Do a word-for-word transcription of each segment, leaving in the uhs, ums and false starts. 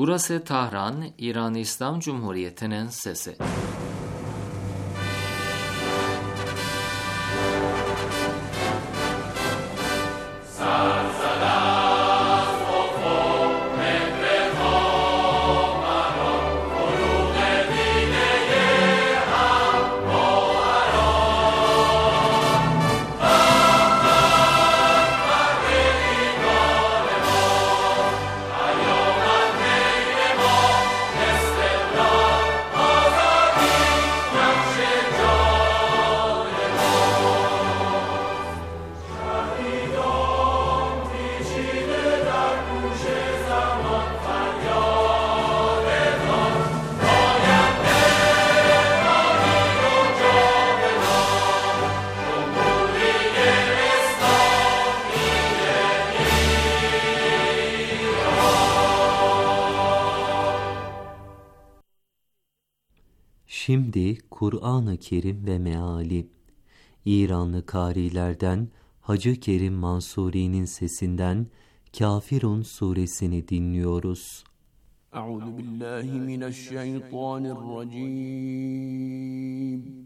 Burası Tahran, İran İslam Cumhuriyeti'nin sesi. Şimdi Kur'an-ı Kerim ve meali. İranlı kârilerden Hacı Kerim Mansuri'nin sesinden Kafirun suresini dinliyoruz. Euzu billahi mineşşeytanirracim.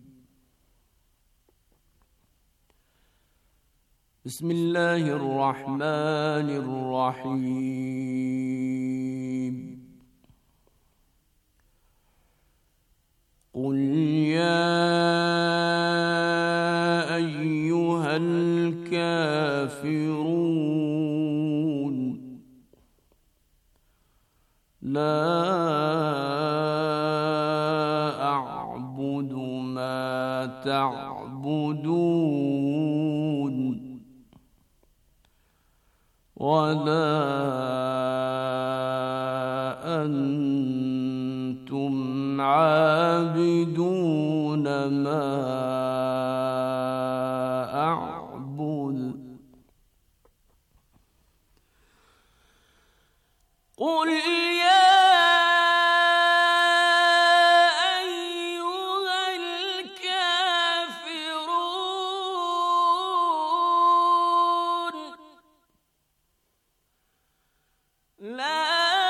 Bismillahirrahmanirrahim. قل يا أيها الكافرون لا أعبد ما تعبدون ولا أنتم عابدون ما أعبد قل يا أيها الكافرون لا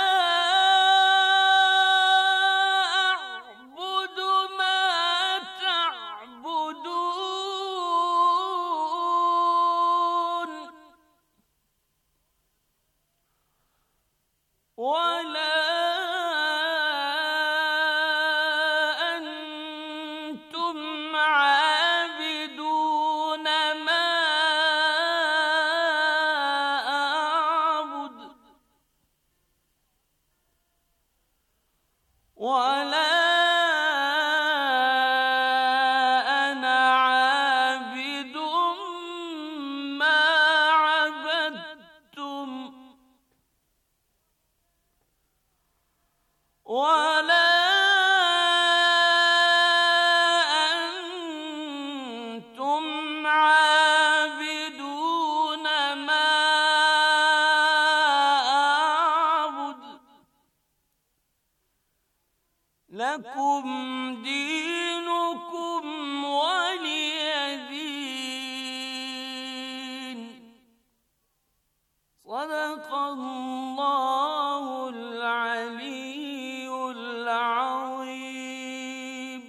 لكم دينكم ولي دين صدق الله العلي العظيم.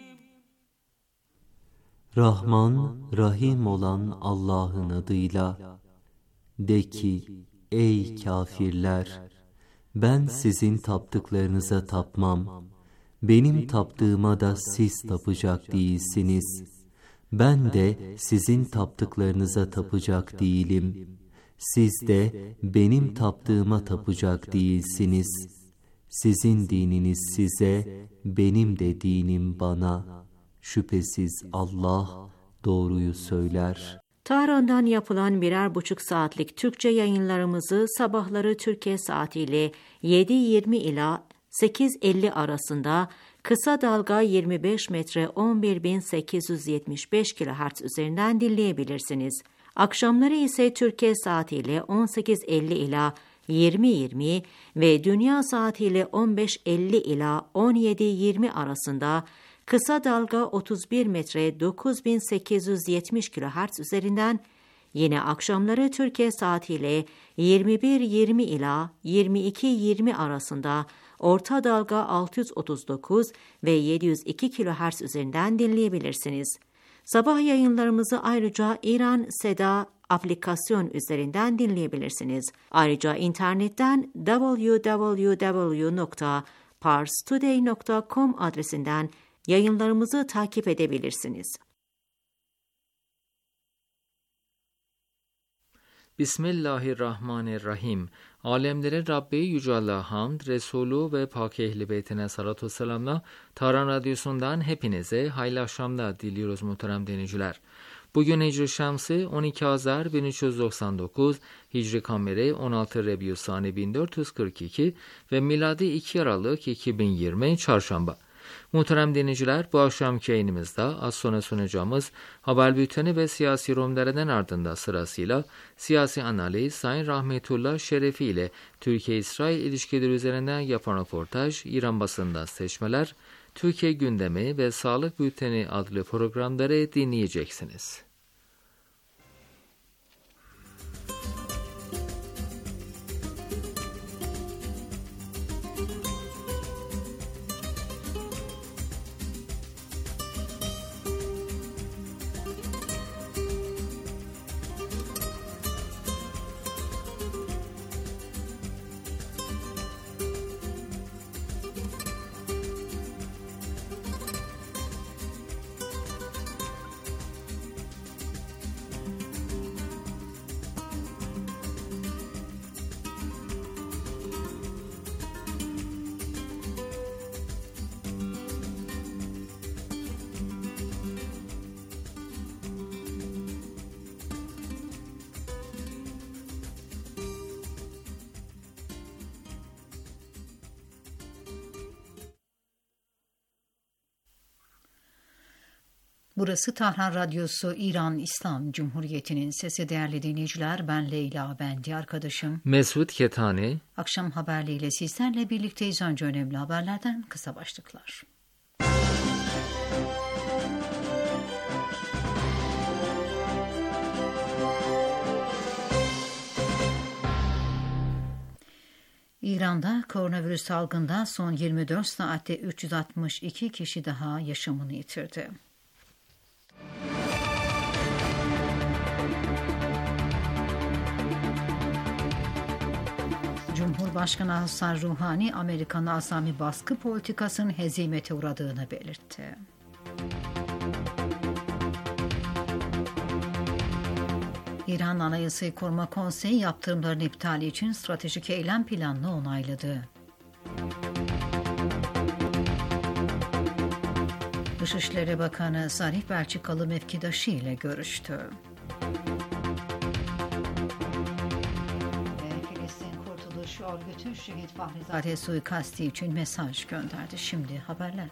Rahman, Rahim olan Allah'ın adıyla. De ki, ey kâfirler! Ben sizin taptıklarınıza tapmam. Benim taptığıma da siz tapacak değilsiniz. Ben de sizin taptıklarınıza tapacak değilim. Siz de benim taptığıma tapacak değilsiniz. Sizin dininiz size, benim de dinim bana. Şüphesiz Allah doğruyu söyler. Tahran'dan yapılan birer buçuk saatlik Türkçe yayınlarımızı sabahları Türkiye saatiyle yedi yirmi ila sekiz elli arasında kısa dalga yirmi beş metre on bir bin sekiz yüz yetmiş beş kilohertz üzerinden dinleyebilirsiniz. Akşamları ise Türkiye saatiyle on sekiz elli ila yirmi yirmi ve dünya saatiyle on beş elli ila on yedi yirmi arasında kısa dalga otuz bir metre dokuz bin sekiz yüz yetmiş kilohertz üzerinden, yine akşamları Türkiye saatiyle yirmi bir yirmi ila yirmi iki yirmi arasında orta dalga altı yüz otuz dokuz ve yedi yüz iki kilohertz üzerinden dinleyebilirsiniz. Sabah yayınlarımızı ayrıca İran Seda aplikasyon üzerinden dinleyebilirsiniz. Ayrıca internetten double-u double-u double-u nokta pars today nokta com adresinden yayınlarımızı takip edebilirsiniz. Bismillahirrahmanirrahim. Alemlerin Rabbi Yüce Allah'a hamd, Resulü ve Pak Ehl-i Beytine salatu ve selamla Tahran Radyosu'ndan hepinize hayırlı akşamlar diliyoruz muhterem dinleyiciler. Bugün Hicri Şemsi on iki Azar bin üç yüz doksan dokuz, Hicri Kameri on altı Rebiusani bin dört yüz kırk iki ve miladi iki Aralık iki bin yirmi Çarşamba. Muhterem dinleyiciler, bu akşamki yayınımızda az sonra sunacağımız haber bülteni ve siyasi yorumlarından ardında sırasıyla siyasi analiz, Sayın Rahmetullah Şerefi ile Türkiye-İsrail ilişkileri üzerinden yapan röportaj, İran basında seçmeler, Türkiye gündemi ve sağlık bülteni adlı programları dinleyeceksiniz. Burası Tahran Radyosu, İran İslam Cumhuriyeti'nin sesi. Değerli dinleyiciler, ben Leyla, ben de arkadaşım Mesut Ketani. Akşam haberleriyle sizlerle birlikteyiz. Önce önemli haberlerden kısa başlıklar. İran'da koronavirüs salgında son yirmi dört saatte üç yüz altmış iki kişi daha yaşamını yitirdi. Cumhurbaşkanı Hasan Ruhani, Amerikan azami baskı politikasının hezimete uğradığını belirtti. İran Anayasayı Koruma Konseyi yaptırımların iptali için stratejik eylem planını onayladı. Dışişleri Bakanı Zarif Belçikalı mevkidaşı ile görüştü. Örgütü Şehit Fahrizade suikasti için mesaj gönderdi. Şimdi haberler.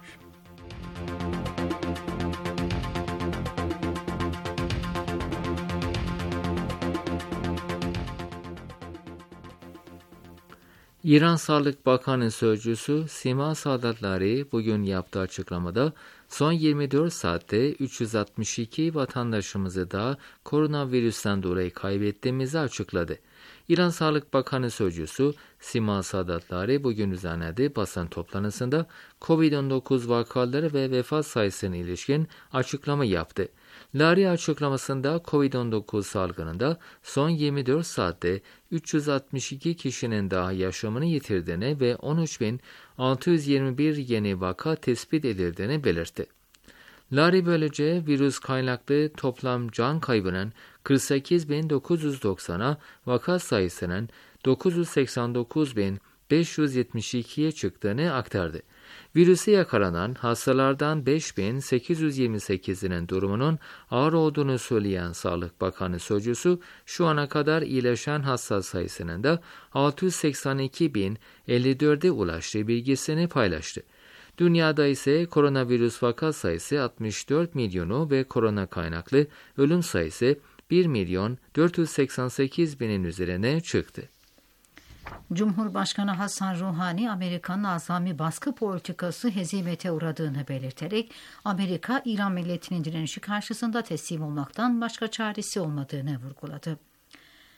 İran Sağlık Bakanı Sözcüsü Sima Sadatları bugün yaptığı açıklamada son yirmi dört saatte üç yüz altmış iki vatandaşımızı da koronavirüsten dolayı kaybettiğimizi açıkladı. İran Sağlık Bakanı Sözcüsü Sima Sadatları bugün düzenlediği basın toplantısında kovid on dokuz vakaları ve vefat sayısına ilişkin açıklama yaptı. Lari açıklamasında kovid on dokuz salgınında son yirmi dört saatte üç yüz altmış iki kişinin daha yaşamını yitirdiğini ve on üç bin altı yüz yirmi bir yeni vaka tespit edildiğini belirtti. Lari böylece virüs kaynaklı toplam can kaybının kırk sekiz bin dokuz yüz doksana, vaka sayısının dokuz yüz seksen dokuz bin beş yüz yetmiş ikiye çıktığını aktardı. Virüse yakalanan hastalardan beş bin sekiz yüz yirmi sekizinin durumunun ağır olduğunu söyleyen Sağlık Bakanı Sözcüsü, şu ana kadar iyileşen hasta sayısının da altı yüz seksen iki bin elli dörde ulaştığı bilgisini paylaştı. Dünyada ise koronavirüs vaka sayısı altmış dört milyonu ve korona kaynaklı ölüm sayısı bir milyon dört yüz seksen sekiz binin üzerine çıktı. Cumhurbaşkanı Hasan Ruhani, Amerika'nın azami baskı politikası hezimete uğradığını belirterek, Amerika, İran milletinin direnişi karşısında teslim olmaktan başka çaresi olmadığını vurguladı.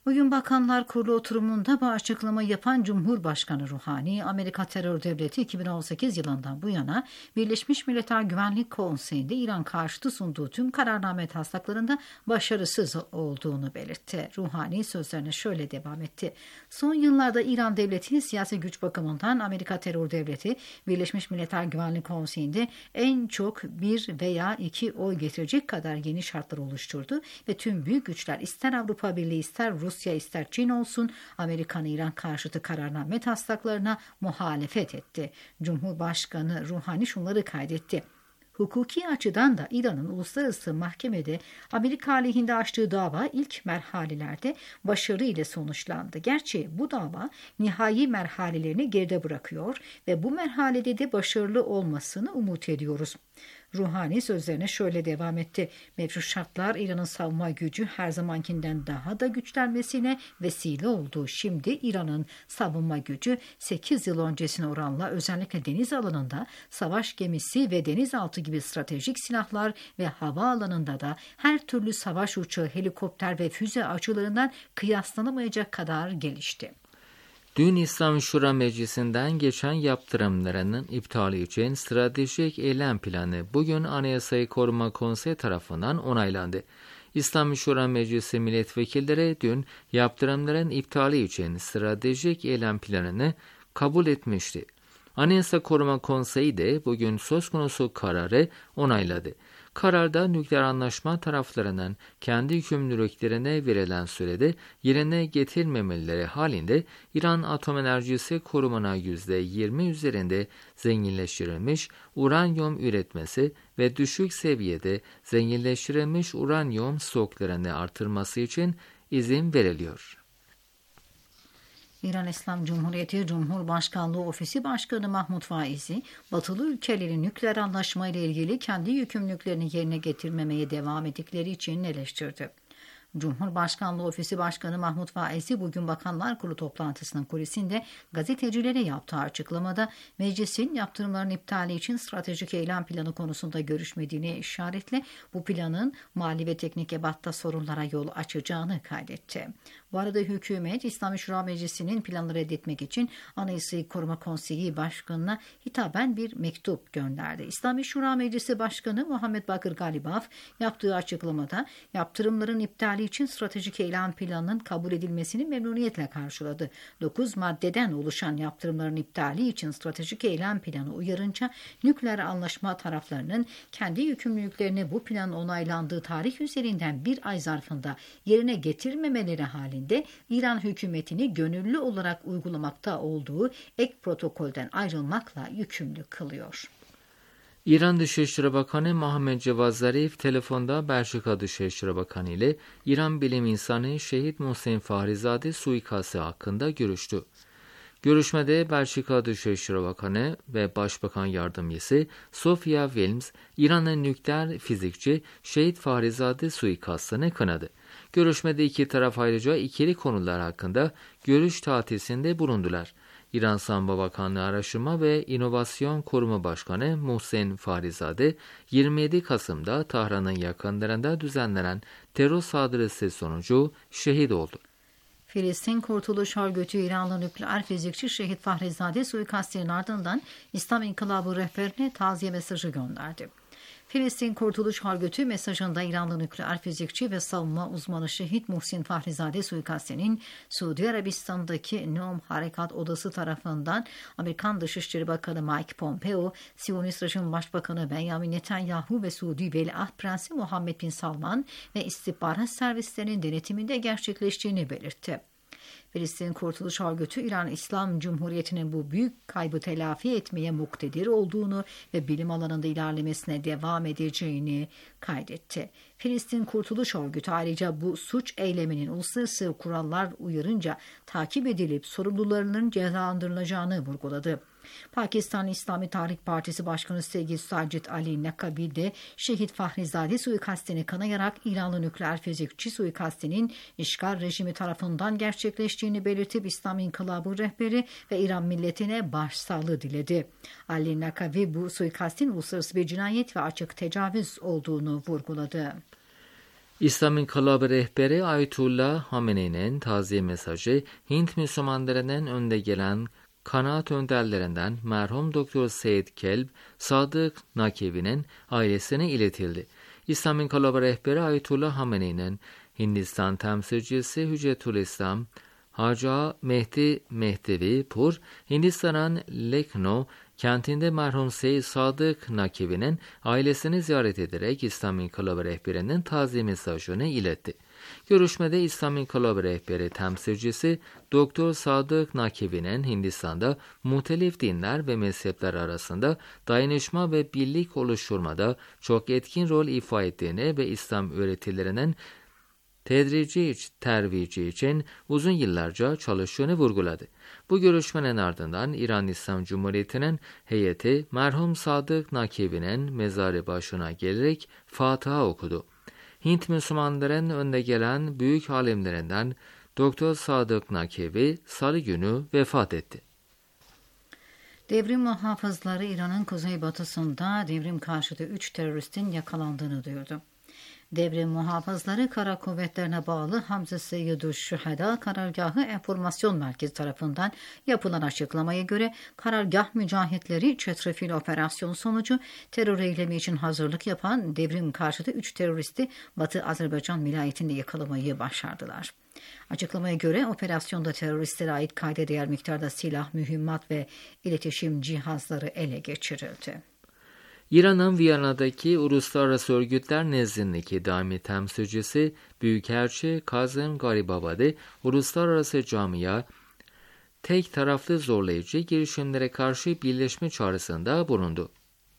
Bugün Bakanlar Kurulu oturumunda bu açıklama yapan Cumhurbaşkanı Ruhani, Amerika terör devleti iki bin on sekiz yılından bu yana Birleşmiş Milletler Güvenlik Konseyi'nde İran karşıtı sunduğu tüm kararname taslaklarında başarısız olduğunu belirtti. Ruhani sözlerine şöyle devam etti. Son yıllarda İran devleti siyasi güç bakımından Amerika terör devleti Birleşmiş Milletler Güvenlik Konseyi'nde en çok bir veya iki oy getirecek kadar yeni şartlar oluşturdu ve tüm büyük güçler ister Avrupa Birliği ister Rusya Rusya ister Çin olsun Amerikan İran karşıtı kararname taslaklarına muhalefet etti. Cumhurbaşkanı Ruhani şunları kaydetti. Hukuki açıdan da İran'ın uluslararası mahkemede Amerika aleyhinde açtığı dava ilk merhalelerde başarı ile sonuçlandı. Gerçi bu dava nihai merhalelerini geride bırakıyor ve bu merhalede de başarılı olmasını umut ediyoruz. Ruhani sözlerine şöyle devam etti. Mevcut şartlar İran'ın savunma gücü her zamankinden daha da güçlenmesine vesile oldu. Şimdi İran'ın savunma gücü sekiz yıl öncesine oranla özellikle deniz alanında savaş gemisi ve denizaltı gibi stratejik silahlar ve hava alanında da her türlü savaş uçağı, helikopter ve füze açılarından kıyaslanamayacak kadar gelişti. Dün İslam Şura Meclisi'nden geçen yaptırımlarının iptali için stratejik eylem planı bugün Anayasayı Koruma Konseyi tarafından onaylandı. İslam Şura Meclisi milletvekilleri dün yaptırımların iptali için stratejik eylem planını kabul etmişti. Anayasa Koruma Konseyi de bugün söz konusu kararı onayladı. Kararda nükleer anlaşma taraflarının kendi yükümlülüklerine verilen sürede yerine getirilmemeleri halinde İran atom enerjisi kurumuna yüzde yirmi üzerinde zenginleştirilmiş uranyum üretmesi ve düşük seviyede zenginleştirilmiş uranyum stoklarını artırması için izin veriliyor. İran İslam Cumhuriyeti Cumhurbaşkanlığı Ofisi Başkanı Mahmut Faizi, batılı ülkelerin nükleer anlaşma ile ilgili kendi yükümlülüklerini yerine getirmemeye devam ettikleri için eleştirdi. Cumhurbaşkanlığı Ofisi Başkanı Mahmut Faizi bugün Bakanlar Kurulu toplantısının kulisinde gazetecilere yaptığı açıklamada meclisin yaptırımların iptali için stratejik eylem planı konusunda görüşmediğini işaretle bu planın mali ve teknik ebatta sorunlara yol açacağını kaydetti. Bu arada hükümet İslami Şura Meclisi'nin planları reddetmek için Anayasayı Koruma Konseyi Başkanı'na hitaben bir mektup gönderdi. İslami Şura Meclisi Başkanı Muhammed Bakır Galibaf yaptığı açıklamada yaptırımların iptali için stratejik eylem planının kabul edilmesini memnuniyetle karşıladı. dokuz maddeden oluşan yaptırımların iptali için stratejik eylem planı uyarınca nükleer anlaşma taraflarının kendi yükümlülüklerini bu planın onaylandığı tarih üzerinden bir ay zarfında yerine getirmemeleri halinde İran hükümetini gönüllü olarak uygulamakta olduğu ek protokolden ayrılmakla yükümlü kılıyor. İran Dışişleri Bakanı Muhammed Cevad Zarif telefonda Belçika Dışişleri Bakanı ile İran bilim insanı Şehit Muhsin Fahrizade suikastı hakkında görüştü. Görüşmede Belçika Dışişleri Bakanı ve Başbakan Yardımcısı Sofia Wilms, İran'ın nükleer fizikçi Şehit Fahrizade suikastını kınadı. Görüşmede iki taraf ayrıca ikili konular hakkında görüş tatisinde bulundular. İran Savunma Bakanlığı Araştırma ve İnovasyon Koruma Başkanı Muhsin Fahrizade, yirmi yedi Kasım'da Tahran'ın yakınlarında düzenlenen terör saldırısı sonucu şehit oldu. Filistin Kurtuluş Örgütü İranlı nükleer fizikçi Şehit Fahrizade suikastinin ardından İslam İnkılabı rehberine taziye mesajı gönderdi. Filistin Kurtuluş Örgütü mesajında İranlı nükleer fizikçi ve savunma uzmanı Şehit Muhsin Fahrizade suikastinin Suudi Arabistan'daki Neom Harekat Odası tarafından Amerikan Dışişleri Bakanı Mike Pompeo, Siyonist Rejim Başbakanı Benjamin Netanyahu ve Suudi Veliaht Prensi Muhammed Bin Salman ve istihbarat servislerinin denetiminde gerçekleştiğini belirtti. Filistin Kurtuluş Örgütü, İran İslam Cumhuriyeti'nin bu büyük kaybı telafi etmeye muktedir olduğunu ve bilim alanında ilerlemesine devam edeceğini kaydetti. Filistin Kurtuluş Örgütü ayrıca bu suç eyleminin uluslararası kurallar uyarınca takip edilip sorumlularının cezalandırılacağını vurguladı. Pakistan İslami Tarih Partisi Başkanı Sevgili Sacit Ali Nakabi de Şehit Fahrizade suikastini kınayarak İranlı nükleer fizikçi suikastinin işgal rejimi tarafından gerçekleştiğini belirtip İslam İnkılabı rehberi ve İran milletine başsağlığı diledi. Ali Nakabi bu suikastin uluslararası bir cinayet ve açık tecavüz olduğunu vurguladı. İslam İnkılabı rehberi Ayetullah Hamene'nin taziye mesajı Hint Müslümanlarının önde gelen kanaat önderlerinden merhum Doktor Seyyid Kelb Sadık Nakevi'nin ailesine iletildi. İslam İnkılabı rehberi Ayetullah Hamene'nin Hindistan temsilcisi Hüccetülislam Haca Mehdi Mehdevi Pur, Hindistan'ın Lucknow kentinde merhum Seyyid Sadık Nakevi'nin ailesini ziyaret ederek İslam İnkılabı rehberinin taziye mesajını iletti. Görüşmede İslam İnkılabı rehberi temsilcisi Doktor Sadık Nakevi'nin Hindistan'da muhtelif dinler ve mezhepler arasında dayanışma ve birlik oluşturmada çok etkin rol ifade ettiğini ve İslam öğretilerinin tedrici tervici için uzun yıllarca çalıştığını vurguladı. Bu görüşmenin ardından İran İslam Cumhuriyeti'nin heyeti merhum Sadık Nakevi'nin mezarı başına gelerek Fatiha okudu. Hint Müslümanların önde gelen büyük alimlerinden Doktor Sadık Nakevi Salı günü vefat etti. Devrim muhafızları İran'ın kuzeybatısında devrim karşıtı üç teröristin yakalandığını duyurdu. Devrim muhafızları Kara Kuvvetlerine bağlı Hamza Seyyidü'ş-Şühedâ Karargahı Enformasyon Merkezi tarafından yapılan açıklamaya göre karargah mücahitleri çetrefil operasyon sonucu terör eylemi için hazırlık yapan devrim karşıtı üç teröristi Batı Azerbaycan vilayetinde yakalamayı başardılar. Açıklamaya göre operasyonda teröristlere ait kayda değer miktarda silah, mühimmat ve iletişim cihazları ele geçirildi. İran'ın Viyana'daki uluslararası örgütler nezdindeki daimi temsilcisi Büyükelçi Kazım Garibabadi, uluslararası camia tek taraflı zorlayıcı girişimlere karşı birleşme çağrısında bulundu.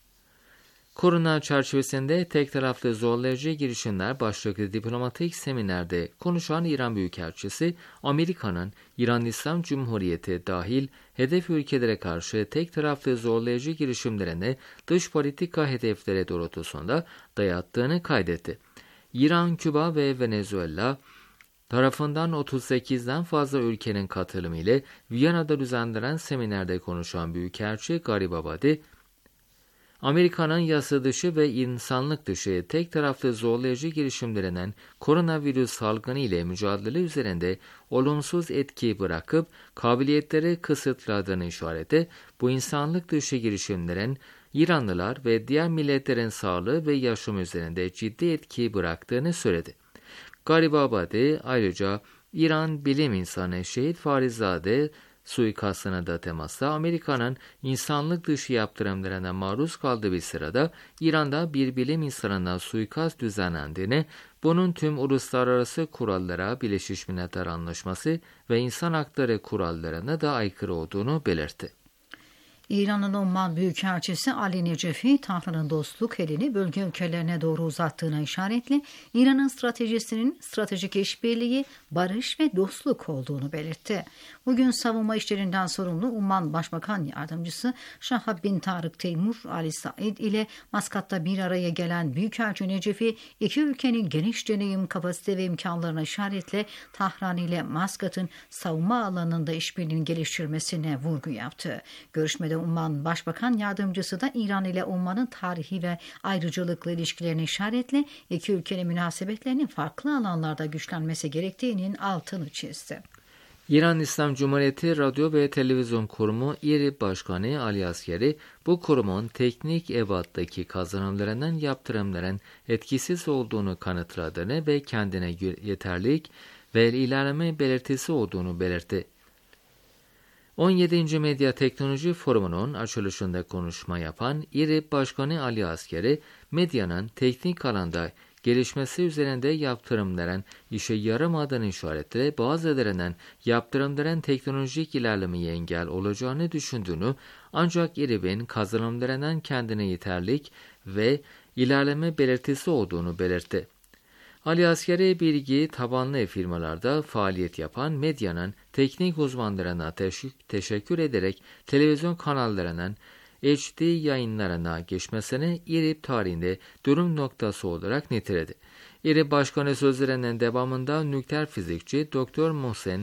Korona çerçevesinde tek taraflı zorlayıcı girişimler başlıklı diplomatik seminerde konuşan İran Büyükelçisi, Amerika'nın İran İslam Cumhuriyeti dahil hedef ülkelere karşı tek taraflı zorlayıcı girişimlerini dış politika hedefleri doğrultusunda dayattığını kaydetti. İran, Küba ve Venezuela tarafından otuz sekizden fazla ülkenin katılımı ile Viyana'da düzenlenen seminerde konuşan Büyükelçi Garibabadi, Amerika'nın yasa dışı ve insanlık dışı tek taraflı zorlayıcı girişimlerinin koronavirüs salgını ile mücadele üzerinde olumsuz etki bırakıp kabiliyetleri kısıtladığını işareti, bu insanlık dışı girişimlerin İranlılar ve diğer milletlerin sağlığı ve yaşam üzerinde ciddi etki bıraktığını söyledi. Garibabadi ayrıca İran bilim insanı Şehit Farizade suikastına da temasla Amerika'nın insanlık dışı yaptırımlarına maruz kaldığı bir sırada İran'da bir bilim insanına suikast düzenlendiğini, bunun tüm uluslararası kurallara, Birleşmiş Milletler Anlaşması ve insan hakları kurallarına da aykırı olduğunu belirtti. İran'ın Umman Büyükelçisi Ali Necefi, Tahran'ın dostluk elini bölge ülkelerine doğru uzattığına işaretle İran'ın stratejisinin stratejik işbirliği, barış ve dostluk olduğunu belirtti. Bugün savunma işlerinden sorumlu Umman Başbakan Yardımcısı Şahab bin Tarık Teymur Ali Said ile Maskat'ta bir araya gelen Büyükelçi Necefi, iki ülkenin geniş deneyim, kapasite ve imkanlarına işaretle Tahran ile Maskat'ın savunma alanında işbirliğini geliştirmesine vurgu yaptı. Görüşmede Umman Başbakan Yardımcısı da İran ile Umman'ın tarihi ve ayrıcalıklı ilişkilerine işaretle iki ülkenin münasebetlerinin farklı alanlarda güçlenmesi gerektiğinin altını çizdi. İran İslam Cumhuriyeti Radyo ve Televizyon Kurumu İRİB Başkanı Ali Askeri, bu kurumun teknik ebattaki kazanımlarının yaptırımların etkisiz olduğunu kanıtladığını ve kendine yeterlilik ve ilerleme belirtisi olduğunu belirtti. on yedinci Medya Teknoloji Forumu'nun açılışında konuşma yapan İRİB Başkanı Ali Askeri, medyanın teknik alanda gelişmesi üzerinde yaptırımların işe yaramadığını işaretle bazılarının yaptırımların teknolojik ilerlemeye engel olacağını düşündüğünü, ancak İRİB'in kazanımlarının kendine yeterlik ve ilerleme belirtisi olduğunu belirtti. Ali Askeri, bilgi tabanlı firmalarda faaliyet yapan medyanın teknik uzmanlarına teşekkür ederek televizyon kanallarının H D yayınlarına geçmesini İRİB tarihinde dönüm noktası olarak niteledi. İRİB Başkanı sözlerinin devamında nükleer fizikçi Doktor Mohsen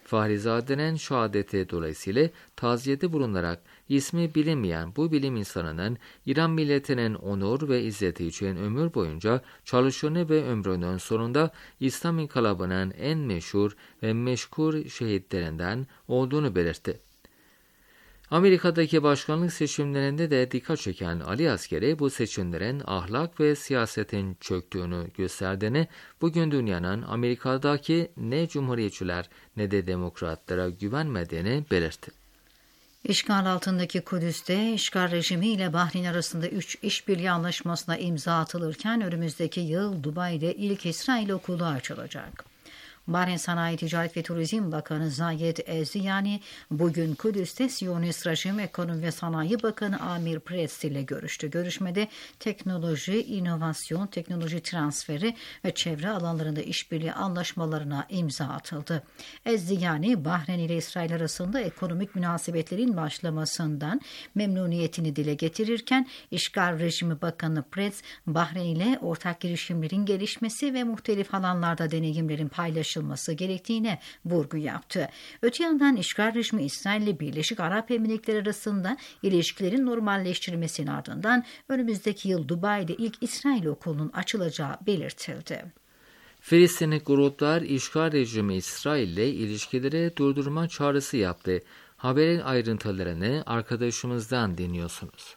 Fahrizade'nin şehadeti dolayısıyla taziyede bulunarak ismi bilinmeyen bu bilim insanının İran milletinin onur ve izzeti için ömür boyunca çalışını ve ömrünün sonunda İslam İnkılabı'nın en meşhur ve meşkur şehitlerinden olduğunu belirtti. Amerika'daki başkanlık seçimlerinde de dikkat çeken Ali Askeri bu seçimlerin ahlak ve siyasetin çöktüğünü gösterdiğini, bugün dünyanın Amerika'daki ne cumhuriyetçiler ne de demokratlara güvenmediğini belirtti. İşgal altındaki Kudüs'te işgal rejimi ile Bahreyn arasında üç işbirliği anlaşmasına imza atılırken önümüzdeki yıl Dubai'de ilk İsrail okulu açılacak. Bahreyn Sanayi, Ticaret ve Turizm Bakanı Zayed Ezdiyani bugün Kudüs'te Siyonist Rejim Ekonomi ve Sanayi Bakanı Amir Peretz ile görüştü. Görüşmede teknoloji, inovasyon, teknoloji transferi ve çevre alanlarında işbirliği anlaşmalarına imza atıldı. Ezdiyani, Bahreyn ile İsrail arasında ekonomik münasebetlerin başlamasından memnuniyetini dile getirirken işgal rejimi Bakanı Peretz, Bahreyn ile ortak girişimlerin gelişmesi ve muhtelif alanlarda deneyimlerin paylaşılması gerektiğine vurgu yaptı. Öte yandan işgal rejimi İsrail ile Birleşik Arap Emirlikleri arasında ilişkilerin normalleştirilmesinin ardından önümüzdeki yıl Dubai'de ilk İsrail okulunun açılacağı belirtildi. Filistinli gruplar işgal rejimi İsrail ile ilişkileri durdurma çağrısı yaptı. Haberin ayrıntılarını arkadaşımızdan dinliyorsunuz.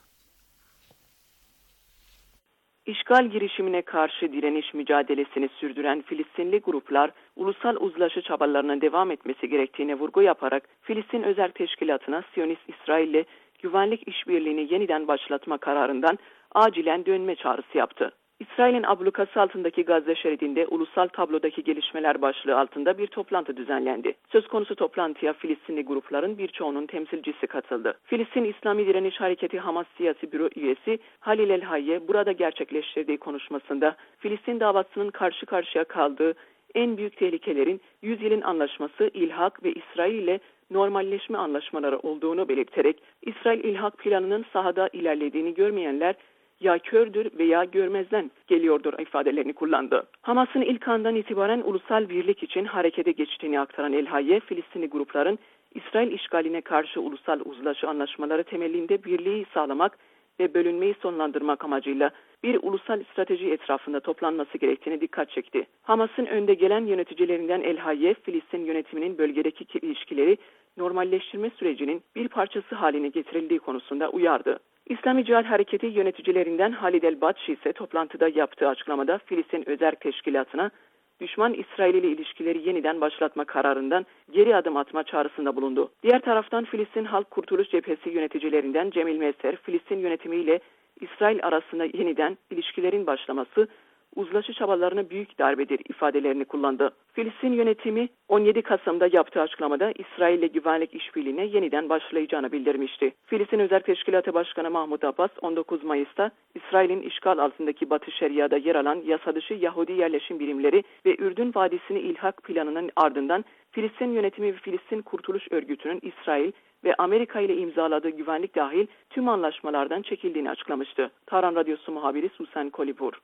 İşgal girişimine karşı direniş mücadelesini sürdüren Filistinli gruplar, ulusal uzlaşı çabalarının devam etmesi gerektiğine vurgu yaparak Filistin Özel Teşkilatı'na Siyonist İsrail'le güvenlik işbirliğini yeniden başlatma kararından acilen dönme çağrısı yaptı. İsrail'in ablukası altındaki Gazze şeridinde ulusal tablodaki gelişmeler başlığı altında bir toplantı düzenlendi. Söz konusu toplantıya Filistinli grupların birçoğunun temsilcisi katıldı. Filistin İslami Direniş Hareketi Hamas Siyasi Büro üyesi Halil El-Hayye burada gerçekleştirdiği konuşmasında Filistin davasının karşı karşıya kaldığı en büyük tehlikelerin yüz yılın anlaşması, ilhak ve İsrail ile normalleşme anlaşmaları olduğunu belirterek İsrail ilhak planının sahada ilerlediğini görmeyenler ya kördür veya görmezden geliyordur ifadelerini kullandı. Hamas'ın ilk andan itibaren ulusal birlik için harekete geçtiğini aktaran El-Hayye, Filistinli grupların İsrail işgaline karşı ulusal uzlaşı anlaşmaları temelinde birliği sağlamak ve bölünmeyi sonlandırmak amacıyla bir ulusal strateji etrafında toplanması gerektiğine dikkat çekti. Hamas'ın önde gelen yöneticilerinden El-Hayye, Filistin yönetiminin bölgedeki ilişkileri normalleştirme sürecinin bir parçası haline getirildiği konusunda uyardı. İslami Cihad Hareketi yöneticilerinden Halid El-Batşi ise toplantıda yaptığı açıklamada Filistin Özel Teşkilatı'na düşman İsrail ile ilişkileri yeniden başlatma kararından geri adım atma çağrısında bulundu. Diğer taraftan Filistin Halk Kurtuluş Cephesi yöneticilerinden Cemil Messer, Filistin yönetimiyle İsrail arasında yeniden ilişkilerin başlaması uzlaşı çabalarına büyük darbedir ifadelerini kullandı. Filistin yönetimi on yedi Kasım'da yaptığı açıklamada İsrail ile güvenlik işbirliğine yeniden başlayacağını bildirmişti. Filistin Özel Teşkilatı Başkanı Mahmut Abbas on dokuz Mayıs'ta İsrail'in işgal altındaki Batı Şeria'da yer alan yasa dışı Yahudi yerleşim birimleri ve Ürdün Vadisi'ni ilhak planının ardından Filistin yönetimi ve Filistin Kurtuluş Örgütü'nün İsrail ve Amerika ile imzaladığı güvenlik dahil tüm anlaşmalardan çekildiğini açıklamıştı. Tahran Radyosu muhabiri Susan Kolibur.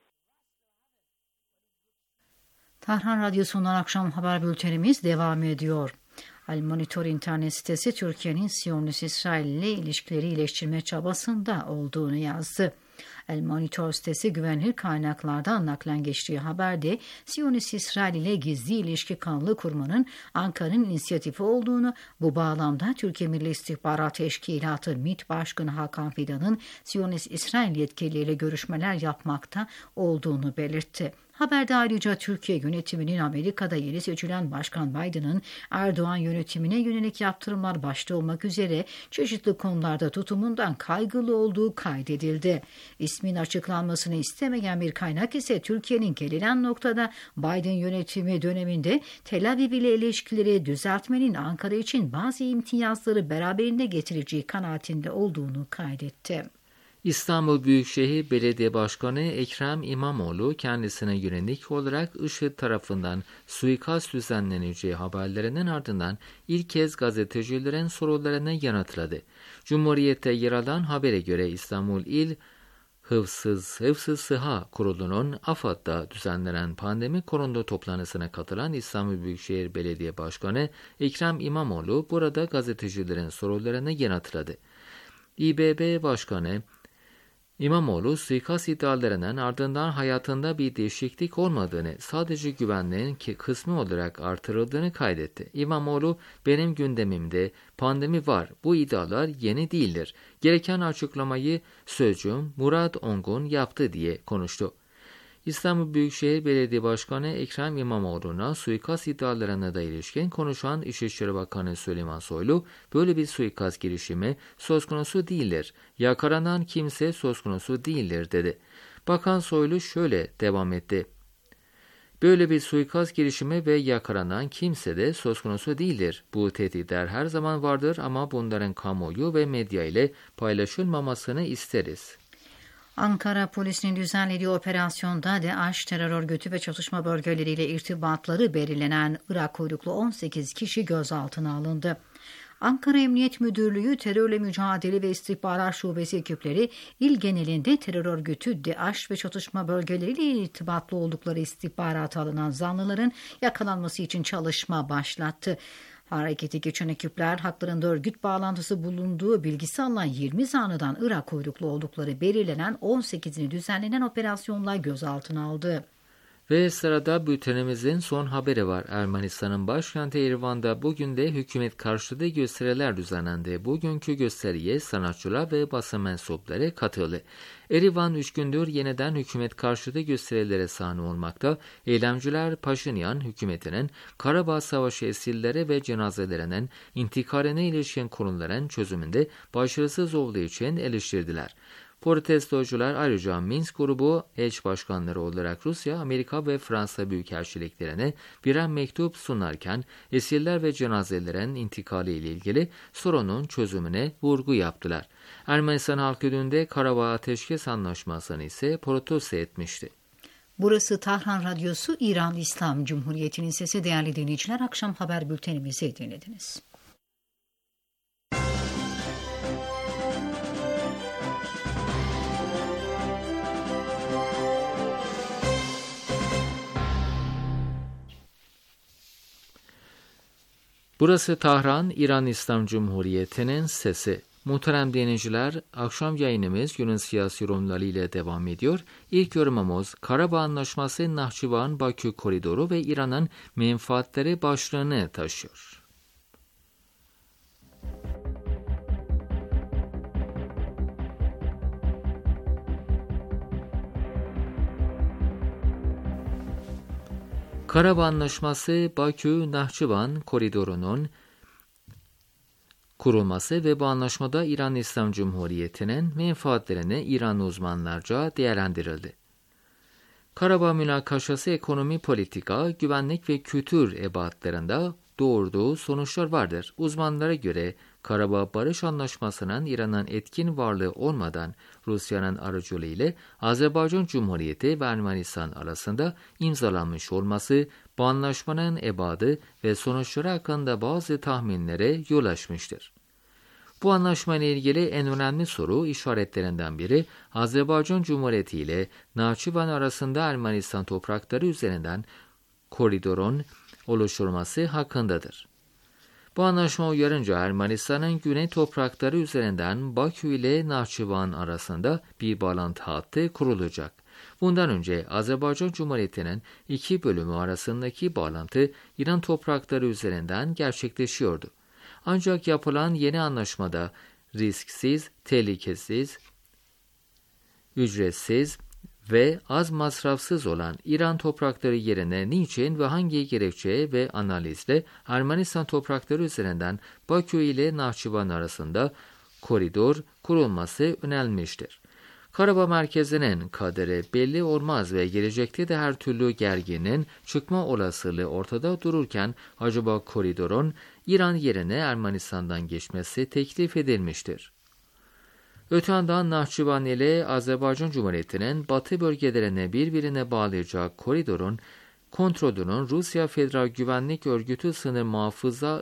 Tahran Radyosu'ndan akşam haber bültenimiz devam ediyor. El Monitor internet sitesi Türkiye'nin Siyonist İsrail ile ilişkileri iyileştirme çabasında olduğunu yazdı. El Monitor sitesi güvenilir kaynaklardan naklen geçtiği haberde Siyonist İsrail ile gizli ilişki kanalı kurmanın Ankara'nın inisiyatifi olduğunu, bu bağlamda Türkiye Milli İstihbarat Teşkilatı M İ T Başkanı Hakan Fidan'ın Siyonist İsrail yetkilileriyle görüşmeler yapmakta olduğunu belirtti. Haberde ayrıca Türkiye yönetiminin Amerika'da yeni seçilen Başkan Biden'ın Erdoğan yönetimine yönelik yaptırımlar başta olmak üzere çeşitli konularda tutumundan kaygılı olduğu kaydedildi. İsmin açıklanmasını istemeyen bir kaynak ise Türkiye'nin gelinen noktada Biden yönetimi döneminde Tel Aviv ile ilişkileri düzeltmenin Ankara için bazı imtiyazları beraberinde getireceği kanaatinde olduğunu kaydetti. İstanbul Büyükşehir Belediye Başkanı Ekrem İmamoğlu kendisine yönelik olarak IŞİD tarafından suikast düzenleneceği haberlerinin ardından ilk kez gazetecilerin sorularını yanıtladı. Cumhuriyet'te yer alan habere göre İstanbul İl Hıfzı, Hıfzı Sıha Kurulu'nun AFAD'da düzenlenen pandemi konuda toplantısına katılan İstanbul Büyükşehir Belediye Başkanı Ekrem İmamoğlu burada gazetecilerin sorularını yanıtladı. İ B B Başkanı İmamoğlu, suikast iddialarının ardından hayatında bir değişiklik olmadığını, sadece güvenliğin ki kısmı olarak artırıldığını kaydetti. İmamoğlu, benim gündemimde pandemi var, bu iddialar yeni değildir. Gereken açıklamayı sözcüğüm Murat Ongun yaptı diye konuştu. İstanbul Büyükşehir Belediye Başkanı Ekrem İmamoğlu'na suikast iddialarına da ilişkin konuşan İçişleri Bakanı Süleyman Soylu, böyle bir suikast girişimi söz konusu değildir. Yakalanan kimse söz konusu değildir dedi. Bakan Soylu şöyle devam etti. Böyle bir suikast girişimi ve yakalanan kimse de söz konusu değildir. Bu tehditler her zaman vardır ama bunların kamuoyu ve medya ile paylaşılmamasını isteriz. Ankara polisinin düzenlediği operasyonda DAEŞ terör örgütü ve çatışma bölgeleriyle irtibatları belirlenen Irak uyruklu on sekiz kişi gözaltına alındı. Ankara Emniyet Müdürlüğü Terörle Mücadele ve İstihbarat Şubesi ekipleri il genelinde terör örgütü DAEŞ ve çatışma bölgeleriyle irtibatlı oldukları istihbarata alınan zanlıların yakalanması için çalışma başlattı. Harekete geçen ekipler haklarında örgüt bağlantısı bulunduğu bilgisi alınan yirmi zanlıdan Irak uyruklu oldukları belirlenen on sekizini düzenlenen operasyonla gözaltına aldı. Ve sırada bültenimizin son haberi var. Ermenistan'ın başkenti Erivan'da bugün de hükümet karşıtı gösteriler düzenlendi. Bugünkü gösteriye sanatçılar ve basın mensupları katıldı. Erivan üç gündür yeniden hükümet karşıtı gösterilere sahne olmakta. Eylemciler Paşinyan hükümetinin Karabağ Savaşı esirleri ve cenazelerinin intikaline ilişkin konuların çözümünde başarısız olduğu için eleştirdiler. Protestocular ayrıca Minsk grubu eş başkanları olarak Rusya, Amerika ve Fransa büyükelçiliklerine birer mektup sunarken esirler ve cenazelerin intikali ile ilgili sorunun çözümüne vurgu yaptılar. Ermenistan halkı dün de Karabağ Ateşkes Anlaşması'nı ise protesto etmişti. Burası Tahran Radyosu, İran İslam Cumhuriyeti'nin sesi. Değerli dinleyiciler, akşam haber bültenimizi dinlediniz. Burası Tahran, İran İslam Cumhuriyeti'nin sesi. Muhterem dinleyiciler, akşam yayınımız günün siyasi yorumları ile devam ediyor. İlk yorumumuz Karabağ Anlaşması, Nahçıvan-Bakü koridoru ve İran'ın menfaatleri başlığını taşıyor. Karabağ Anlaşması, Bakü-Nahçıvan koridorunun kurulması ve bu anlaşmada İran İslam Cumhuriyeti'nin menfaatlerini İran uzmanlarca değerlendirildi. Karabağ münakaşası ekonomi, politika, güvenlik ve kültür ebatlarında doğurduğu sonuçlar vardır. Uzmanlara göre Karabağ Barış Anlaşması'nın İran'ın etkin varlığı olmadan Rusya'nın aracılığıyla Azerbaycan Cumhuriyeti ve Ermenistan arasında imzalanmış olması, bu anlaşmanın ebadı ve sonuçları hakkında bazı tahminlere yol açmıştır. Bu anlaşmayla ilgili en önemli soru işaretlerinden biri, Azerbaycan Cumhuriyeti ile Nahçıvan arasında Ermenistan toprakları üzerinden koridorun oluşturulması hakkındadır. Bu anlaşma uyarınca Ermenistan'ın güney toprakları üzerinden Bakü ile Nahçıvan arasında bir bağlantı hattı kurulacak. Bundan önce Azerbaycan Cumhuriyeti'nin iki bölümü arasındaki bağlantı İran toprakları üzerinden gerçekleşiyordu. Ancak yapılan yeni anlaşmada risksiz, tehlikesiz, ücretsiz ve az masrafsız olan İran toprakları yerine niçin ve hangi gerekçe ve analizle Ermenistan toprakları üzerinden Bakü ile Nahçıvan arasında koridor kurulması önerilmiştir. Karabağ merkezinin kaderi belli olmaz ve gelecekte de her türlü gerginin çıkma olasılığı ortada dururken acaba koridorun İran yerine Ermenistan'dan geçmesi teklif edilmiştir. Öte yandan Nahçıvan ile Azerbaycan Cumhuriyeti'nin batı bölgelerine birbirine bağlayacak koridorun kontrolünün Rusya Federal Güvenlik Örgütü sınır muhafıza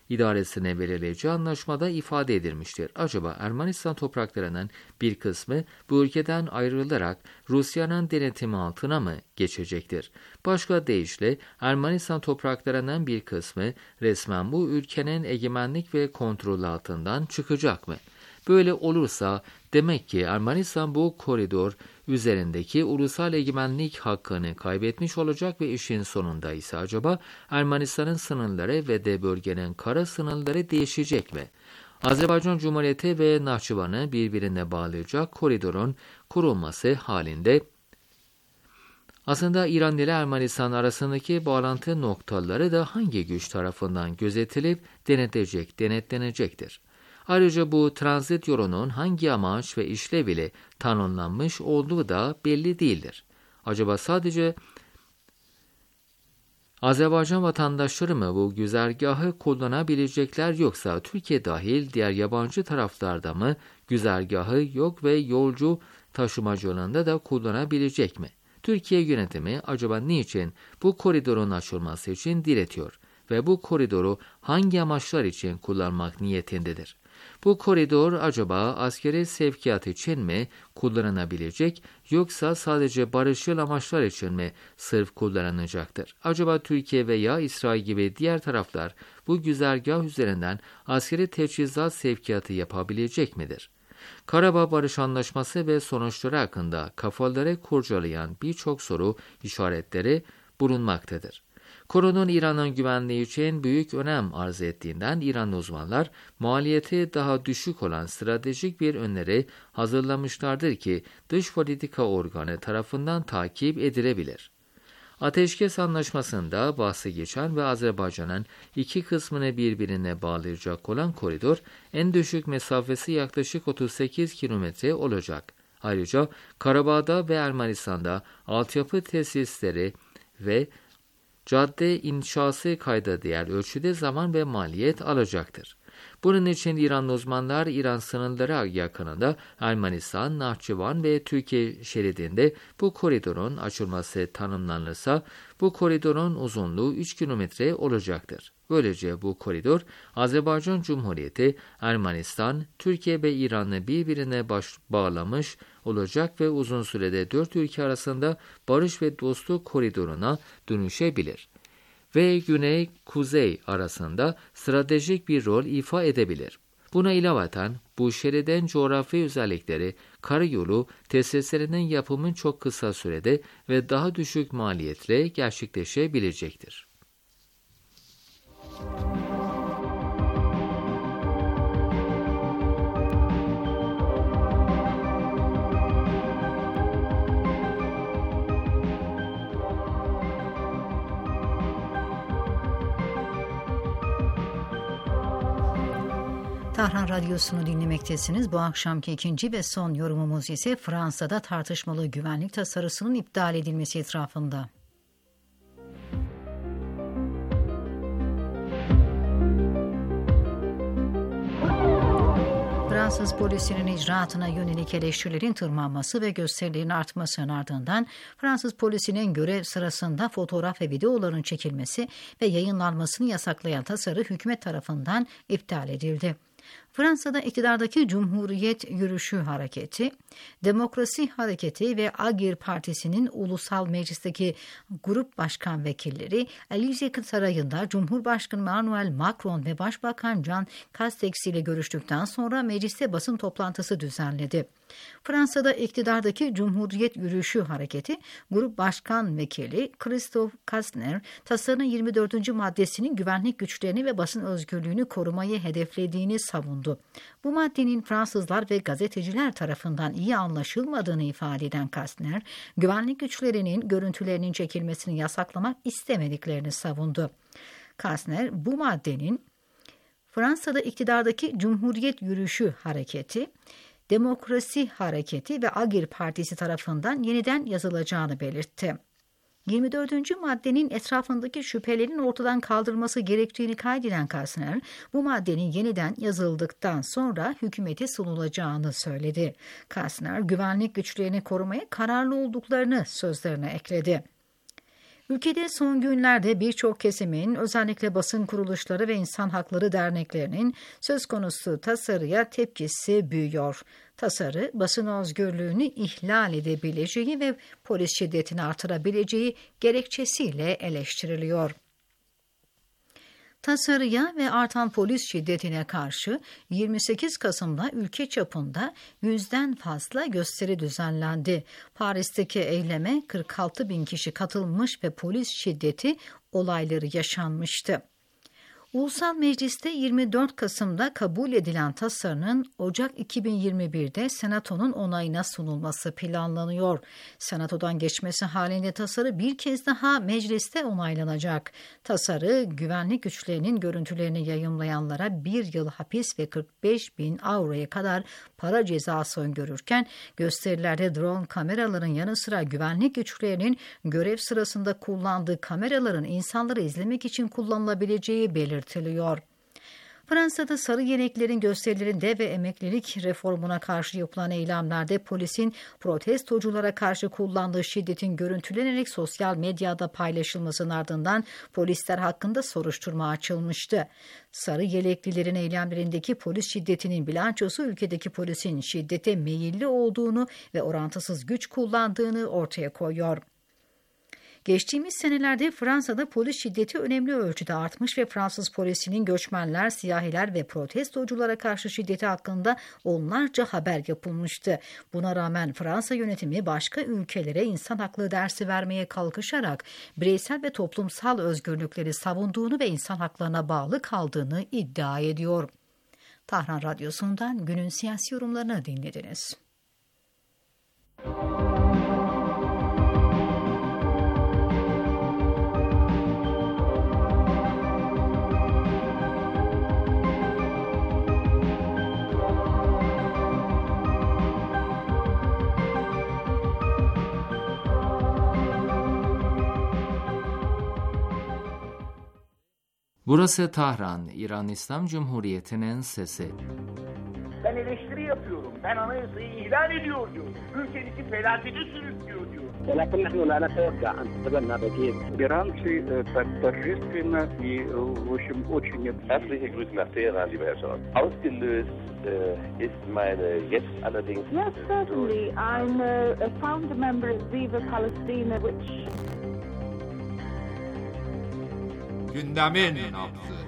idaresine verileceği anlaşmada ifade edilmiştir. Acaba Ermenistan topraklarının bir kısmı bu ülkeden ayrılarak Rusya'nın denetimi altına mı geçecektir? Başka deyişle Ermenistan topraklarının bir kısmı resmen bu ülkenin egemenlik ve kontrol altından çıkacak mı? Böyle olursa demek ki Ermenistan bu koridor üzerindeki ulusal egemenlik hakkını kaybetmiş olacak ve işin sonunda ise acaba Ermenistan'ın sınırları ve de bölgenin kara sınırları değişecek mi? Azerbaycan Cumhuriyeti ve Nahçıvan'ı birbirine bağlayacak koridorun kurulması halinde aslında İran ile Ermenistan arasındaki bağlantı noktaları da hangi güç tarafından gözetilip denetlenecek, denetlenecektir? Ayrıca bu transit yolunun hangi amaç ve işlev ile tanımlanmış olduğu da belli değildir. Acaba sadece Azerbaycan vatandaşları mı bu güzergahı kullanabilecekler yoksa Türkiye dahil diğer yabancı taraflarda mı güzergahı yok ve yolcu taşımacılığında da kullanabilecek mi? Türkiye yönetimi acaba niçin bu koridorun açılması için diretiyor ve bu koridoru hangi amaçlar için kullanmak niyetindedir? Bu koridor acaba askeri sevkiyat için mi kullanılabilecek yoksa sadece barışçıl amaçlar için mi sırf kullanılacaktır? Acaba Türkiye veya İsrail gibi diğer taraflar bu güzergah üzerinden askeri teçhizat sevkiyatı yapabilecek midir? Karabağ Barış Anlaşması ve sonuçları hakkında kafaları kurcalayan birçok soru işaretleri bulunmaktadır. Konunun İran'ın güvenliği için büyük önem arz ettiğinden İranlı uzmanlar maliyeti daha düşük olan stratejik bir öneri hazırlamışlardır ki dış politika organı tarafından takip edilebilir. Ateşkes Anlaşması'nda bahsi geçen ve Azerbaycan'ın iki kısmını birbirine bağlayacak olan koridor en düşük mesafesi yaklaşık otuz sekiz kilometre olacak. Ayrıca Karabağ'da ve Ermenistan'da altyapı tesisleri ve cadde inşası kayda değer ölçüde zaman ve maliyet alacaktır. Bunun için İranlı uzmanlar İran sınırları yakınında Ermenistan, Nahçıvan ve Türkiye şeridinde bu koridorun açılması tanımlanırsa bu koridorun uzunluğu üç kilometre olacaktır. Böylece bu koridor Azerbaycan Cumhuriyeti, Ermenistan, Türkiye ve İran'ı birbirine baş, bağlamış olacak ve uzun sürede dört ülke arasında barış ve dostluk koridoruna dönüşebilir ve güney-kuzey arasında stratejik bir rol ifa edebilir. Buna ilaveten bu şeridin coğrafi özellikleri karayolu tesislerinin yapımı çok kısa sürede ve daha düşük maliyetle gerçekleşebilecektir. Tahran Radyosu'nu dinlemektesiniz. Bu akşamki ikinci ve son yorumumuz ise Fransa'da tartışmalı güvenlik tasarısının iptal edilmesi etrafında. Fransız polisinin icraatına yönelik eleştirilerin tırmanması ve gösterilerin artmasının ardından Fransız polisinin görev sırasında fotoğraf ve videoların çekilmesi ve yayınlanmasını yasaklayan tasarı hükümet tarafından iptal edildi. Fransa'da iktidardaki Cumhuriyet Yürüyüşü Hareketi, Demokrasi Hareketi ve Agir Partisi'nin ulusal meclisteki grup başkan vekilleri Élysée Sarayı'nda Cumhurbaşkanı Emmanuel Macron ve Başbakan Jean Castex ile görüştükten sonra mecliste basın toplantısı düzenledi. Fransa'da iktidardaki Cumhuriyet Yürüyüşü Hareketi, Grup Başkan Vekili Christophe Castaner, tasarının yirmi dördüncü maddesinin güvenlik güçlerini ve basın özgürlüğünü korumayı hedeflediğini savundu. Bu maddenin Fransızlar ve gazeteciler tarafından iyi anlaşılmadığını ifade eden Castaner, güvenlik güçlerinin görüntülerinin çekilmesini yasaklamak istemediklerini savundu. Castaner, bu maddenin Fransa'da iktidardaki Cumhuriyet Yürüyüşü Hareketi, Demokrasi Hareketi ve Agir Partisi tarafından yeniden yazılacağını belirtti. yirmi dördüncü maddenin etrafındaki şüphelerin ortadan kaldırılması gerektiğini kaydeden Castaner, bu maddenin yeniden yazıldıktan sonra hükümete sunulacağını söyledi. Castaner, güvenlik güçlerini korumaya kararlı olduklarını sözlerine ekledi. Ülkede son günlerde birçok kesimin, özellikle basın kuruluşları ve insan hakları derneklerinin söz konusu tasarıya tepkisi büyüyor. Tasarı, basın özgürlüğünü ihlal edebileceği ve polis şiddetini artırabileceği gerekçesiyle eleştiriliyor. Tasarıya ve artan polis şiddetine karşı yirmi sekiz Kasım'da ülke çapında yüzden fazla gösteri düzenlendi. Paris'teki eyleme kırk altı bin kişi katılmış ve polis şiddeti olayları yaşanmıştı. Ulusal Meclis'te yirmi dört Kasım'da kabul edilen tasarının Ocak iki bin yirmi bir'de Senato'nun onayına sunulması planlanıyor. Senato'dan geçmesi halinde tasarı bir kez daha mecliste onaylanacak. Tasarı, güvenlik güçlerinin görüntülerini yayımlayanlara bir yıl hapis ve kırk beş bin avroya kadar para cezası öngörürken, gösterilerde drone kameraların yanı sıra güvenlik güçlerinin görev sırasında kullandığı kameraların insanları izlemek için kullanılabileceği belirtildi. Fransa'da sarı yeleklerin gösterilerinde ve emeklilik reformuna karşı yapılan eylemlerde polisin protestoculara karşı kullandığı şiddetin görüntülenerek sosyal medyada paylaşılmasının ardından polisler hakkında soruşturma açılmıştı. Sarı yeleklilerin eylemlerindeki polis şiddetinin bilançosu ülkedeki polisin şiddete meyilli olduğunu ve orantısız güç kullandığını ortaya koyuyor. Geçtiğimiz senelerde Fransa'da polis şiddeti önemli ölçüde artmış ve Fransız polisinin göçmenler, siyahiler ve protestoculara karşı şiddeti hakkında onlarca haber yapılmıştı. Buna rağmen Fransa yönetimi başka ülkelere insan hakları dersi vermeye kalkışarak bireysel ve toplumsal özgürlükleri savunduğunu ve insan haklarına bağlı kaldığını iddia ediyor. Tahran Radyosu'ndan günün siyasi yorumlarını dinlediniz. Burası Tahran, İran İslam Cumhuriyeti'nin sesi. Ben eleştiri yapıyorum. Ben anayasayı ihlal ediyor diyorum. Ülkenizi felakete sürüklüyor diyor. ولكن نحن لا نتوقع أن تتبنى بديل. Иранцы торжественно и, в общем, очень... Herzliche Grüße nach Teheran, lieber Herr Scholz. Ausgelöst äh, ist meine jetzt allerdings... Yes, certainly. I'm a, a founder member of Viva Palestina, which... Gündemin nabzı.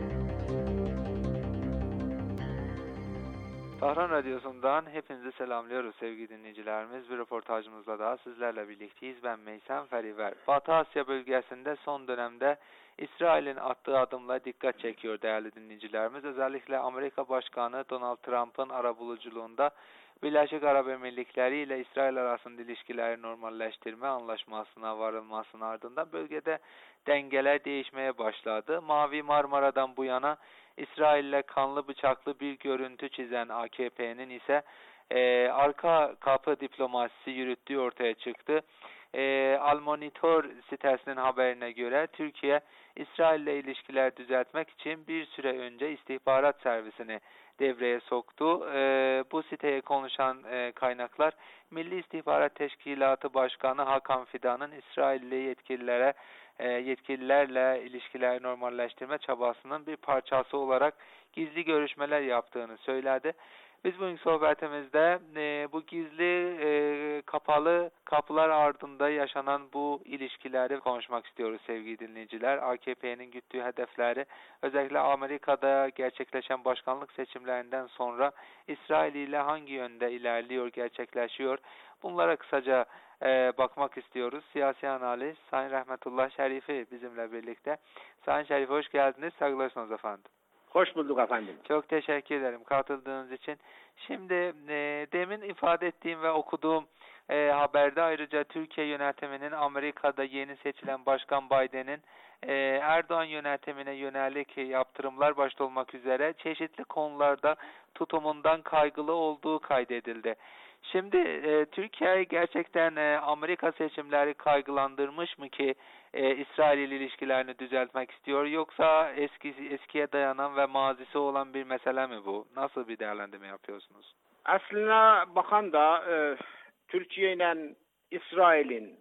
Tahran Radyosu'ndan hepinizi selamlıyoruz sevgili dinleyicilerimiz. Bir röportajımızla daha sizlerle birlikteyiz. Ben Meysem Feriver. Batı Asya bölgesinde son dönemde İsrail'in attığı adımla dikkat çekiyor değerli dinleyicilerimiz. Özellikle Amerika Başkanı Donald Trump'ın arabuluculuğunda Birleşik Arap Emirlikleri ile İsrail arasında ilişkileri normalleştirme anlaşmasına varılmasının ardından bölgede dengeler değişmeye başladı. Mavi Marmara'dan bu yana İsrail'le kanlı bıçaklı bir görüntü çizen A K P'nin ise e, arka kapı diplomasisi yürüttüğü ortaya çıktı. E, Al Monitor sitesinin haberine göre Türkiye, İsrail ile ilişkiler düzeltmek için bir süre önce istihbarat servisini devreye soktu. E, bu siteye konuşan e, kaynaklar, Milli İstihbarat Teşkilatı Başkanı Hakan Fidan'ın İsrailli yetkililere yetkililerle ilişkileri normalleştirme çabasının bir parçası olarak gizli görüşmeler yaptığını söyledi. Biz bugün sohbetimizde e, bu gizli e, kapalı kapılar ardında yaşanan bu ilişkileri konuşmak istiyoruz sevgili dinleyiciler. A K P'nin güttüğü hedefleri, özellikle Amerika'da gerçekleşen başkanlık seçimlerinden sonra İsrail ile hangi yönde ilerliyor, gerçekleşiyor? Bunlara kısaca e, bakmak istiyoruz. Siyasi analiz Sayın Rahmetullah Şerifi bizimle birlikte. Sayın Şerifi hoş geldiniz. Saygılar efendim. Hoş bulduk efendim. Çok teşekkür ederim katıldığınız için. Şimdi e, demin ifade ettiğim ve okuduğum e, haberde ayrıca Türkiye yönetiminin Amerika'da yeni seçilen Başkan Biden'in e, Erdoğan yönetimine yönelik yaptırımlar başta olmak üzere çeşitli konularda tutumundan kaygılı olduğu kaydedildi. Şimdi e, Türkiye gerçekten e, Amerika seçimleri kaygılandırmış mı ki e, İsrail ile ilişkilerini düzeltmek istiyor, yoksa eski eskiye dayanan ve mazisi olan bir mesele mi bu? Nasıl bir değerlendirme yapıyorsunuz? Aslına bakan da e, Türkiye ile İsrail'in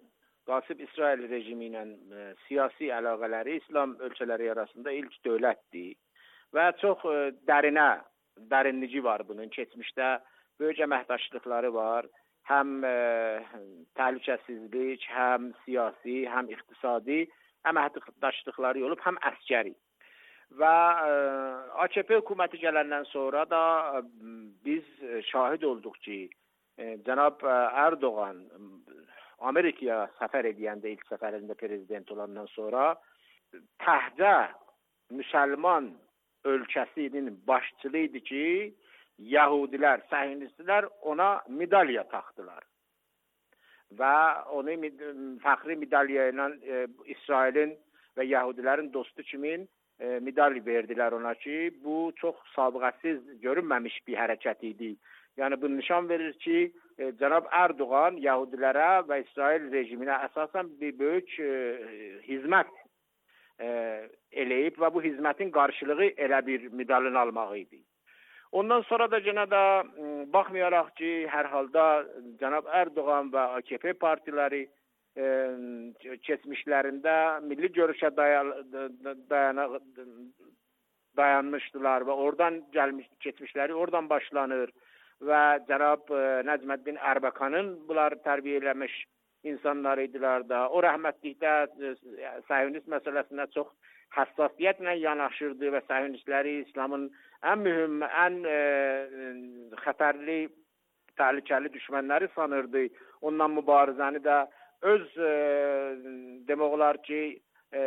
Qasib İsrail rejimi ilə e, siyasi əlaqələri İslam ölkələri arasında ilk dövlətdir və çox e, dərinə, dərinliyi var bunun. Keçmişdə böyük əməkdaşlıqları var. Həm e, təhlükəsizlik, həm siyasi, həm iqtisadi əməkdaşlıqları olub, həm əskəri. Və e, A K P hökuməti gələndən sonra da e, biz şahid olduq ki, e, cənab Erdoğan Amerikaya səfər edəndə, ilk səfərində prezident olandan sonra təhcə müsəlman ölkəsinin başçılığı idi ki, Yahudilər, Səhyonistlər ona medalya taxdılar. Və onu fəxri medalya ilə e, İsrailin və Yahudilərin dostu kimi e, medalya verdilər ona ki, bu çox sabıqəsiz görünməmiş bir hərəkət idi. Yəni bu nişan verir ki, e, cənab Erdoğan Yahudilərə və İsrail rejiminə əsasən bir böyük e, hizmət e, eləyib və bu hizmətin qarşılığı elə bir medalın almağı idi. Ondan sonra da yenə də baxmayaraq ki, hər halda cənab Erdoğan və A K P partiləri e, keçmişlərində milli görüşə dayan dayanmışdılar və oradan gəlmiş keçmişləri oradan başlanır və cənab e, Nəcməddin Ərbəkanın bunlar tərbiyə eləmiş insanlar idilər da. O rəhmətlikdə e, Səhyonist məsələsinə çox həssasiyyətlə yanaşırdı və Səhyonistləri İslamın ən mühüm, ən e, xətərli, təhlükəli düşmənləri sanırdı. Ondan mübarizəni də öz e, demək olar ki, e,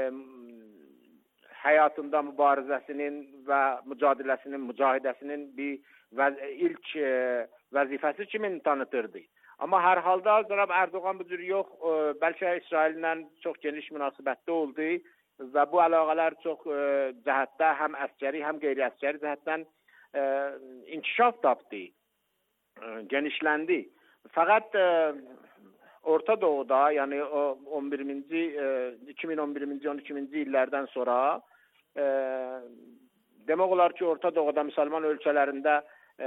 həyatında mübarizəsinin və mücadiləsinin, mücahidəsinin bir vəz ilk e, vəzifəsi kimi tanıtırdı. Amma hər halda cənab Erdoğan bu cür yox, e, bəlkə İsraillə çox geniş münasibətdə oldu və bu əlaqələr çox e, cəhətdə həm əskəri, həm qeyri-əskəri cəhətdən e, inkişaf tapdı, e, genişləndi. Fəqət e, Orta Doğuda, yəni o on birinci e, iki min on birinci on ikinci illərdən sonra e, demək olar ki, Orta Doğuda müsəlman ölkələrində e,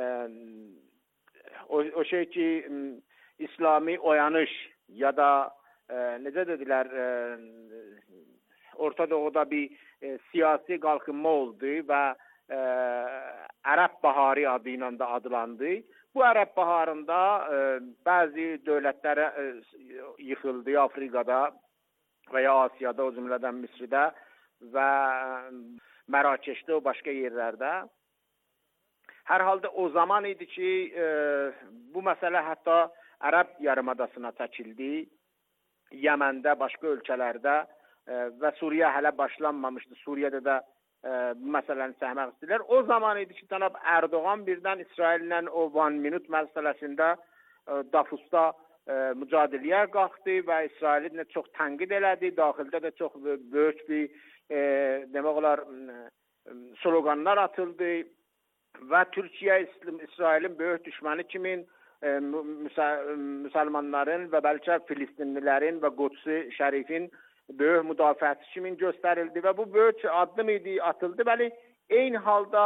o, o şey ki, İslami oyanış ya da e, necə dedilər, e, Orta Doğuda bir e, siyasi qalxınma oldu və e, Ərəb Baharı adı ilə də adlandı. Bu Ərəb Baharında e, bəzi dövlətlərə e, yıxıldı Afrikada və ya Asiyada, o cümlədən Misirdə və Mərakeşdə, o başqa yerlərdə. Hər halda o zaman idi ki, e, bu məsələ hətta Ərəb yarımadasına çəkildi. Yəməndə, başqa ölkələrdə və Suriyə hələ başlanmamışdı. Suriyədə də e, bu məsələni səhmək istəyirlər. O zaman idi ki, cənab Erdoğan birdən İsraillə o One Minute məsələsində e, Dafusda e, mücadiləyə qalxdı və İsraili də çox tənqid elədi. Daxildə də çox böyük bir e, demək olar sloganlar atıldı və Türkiyə İsrailin böyük düşməni kimi e, müsəlmanların və bəlkə Filistinlilərin və Qudsi Şərifin böyük müdafiəçi kimi göstərildi və bu böyük addım idi, atıldı. Bəli, eyni halda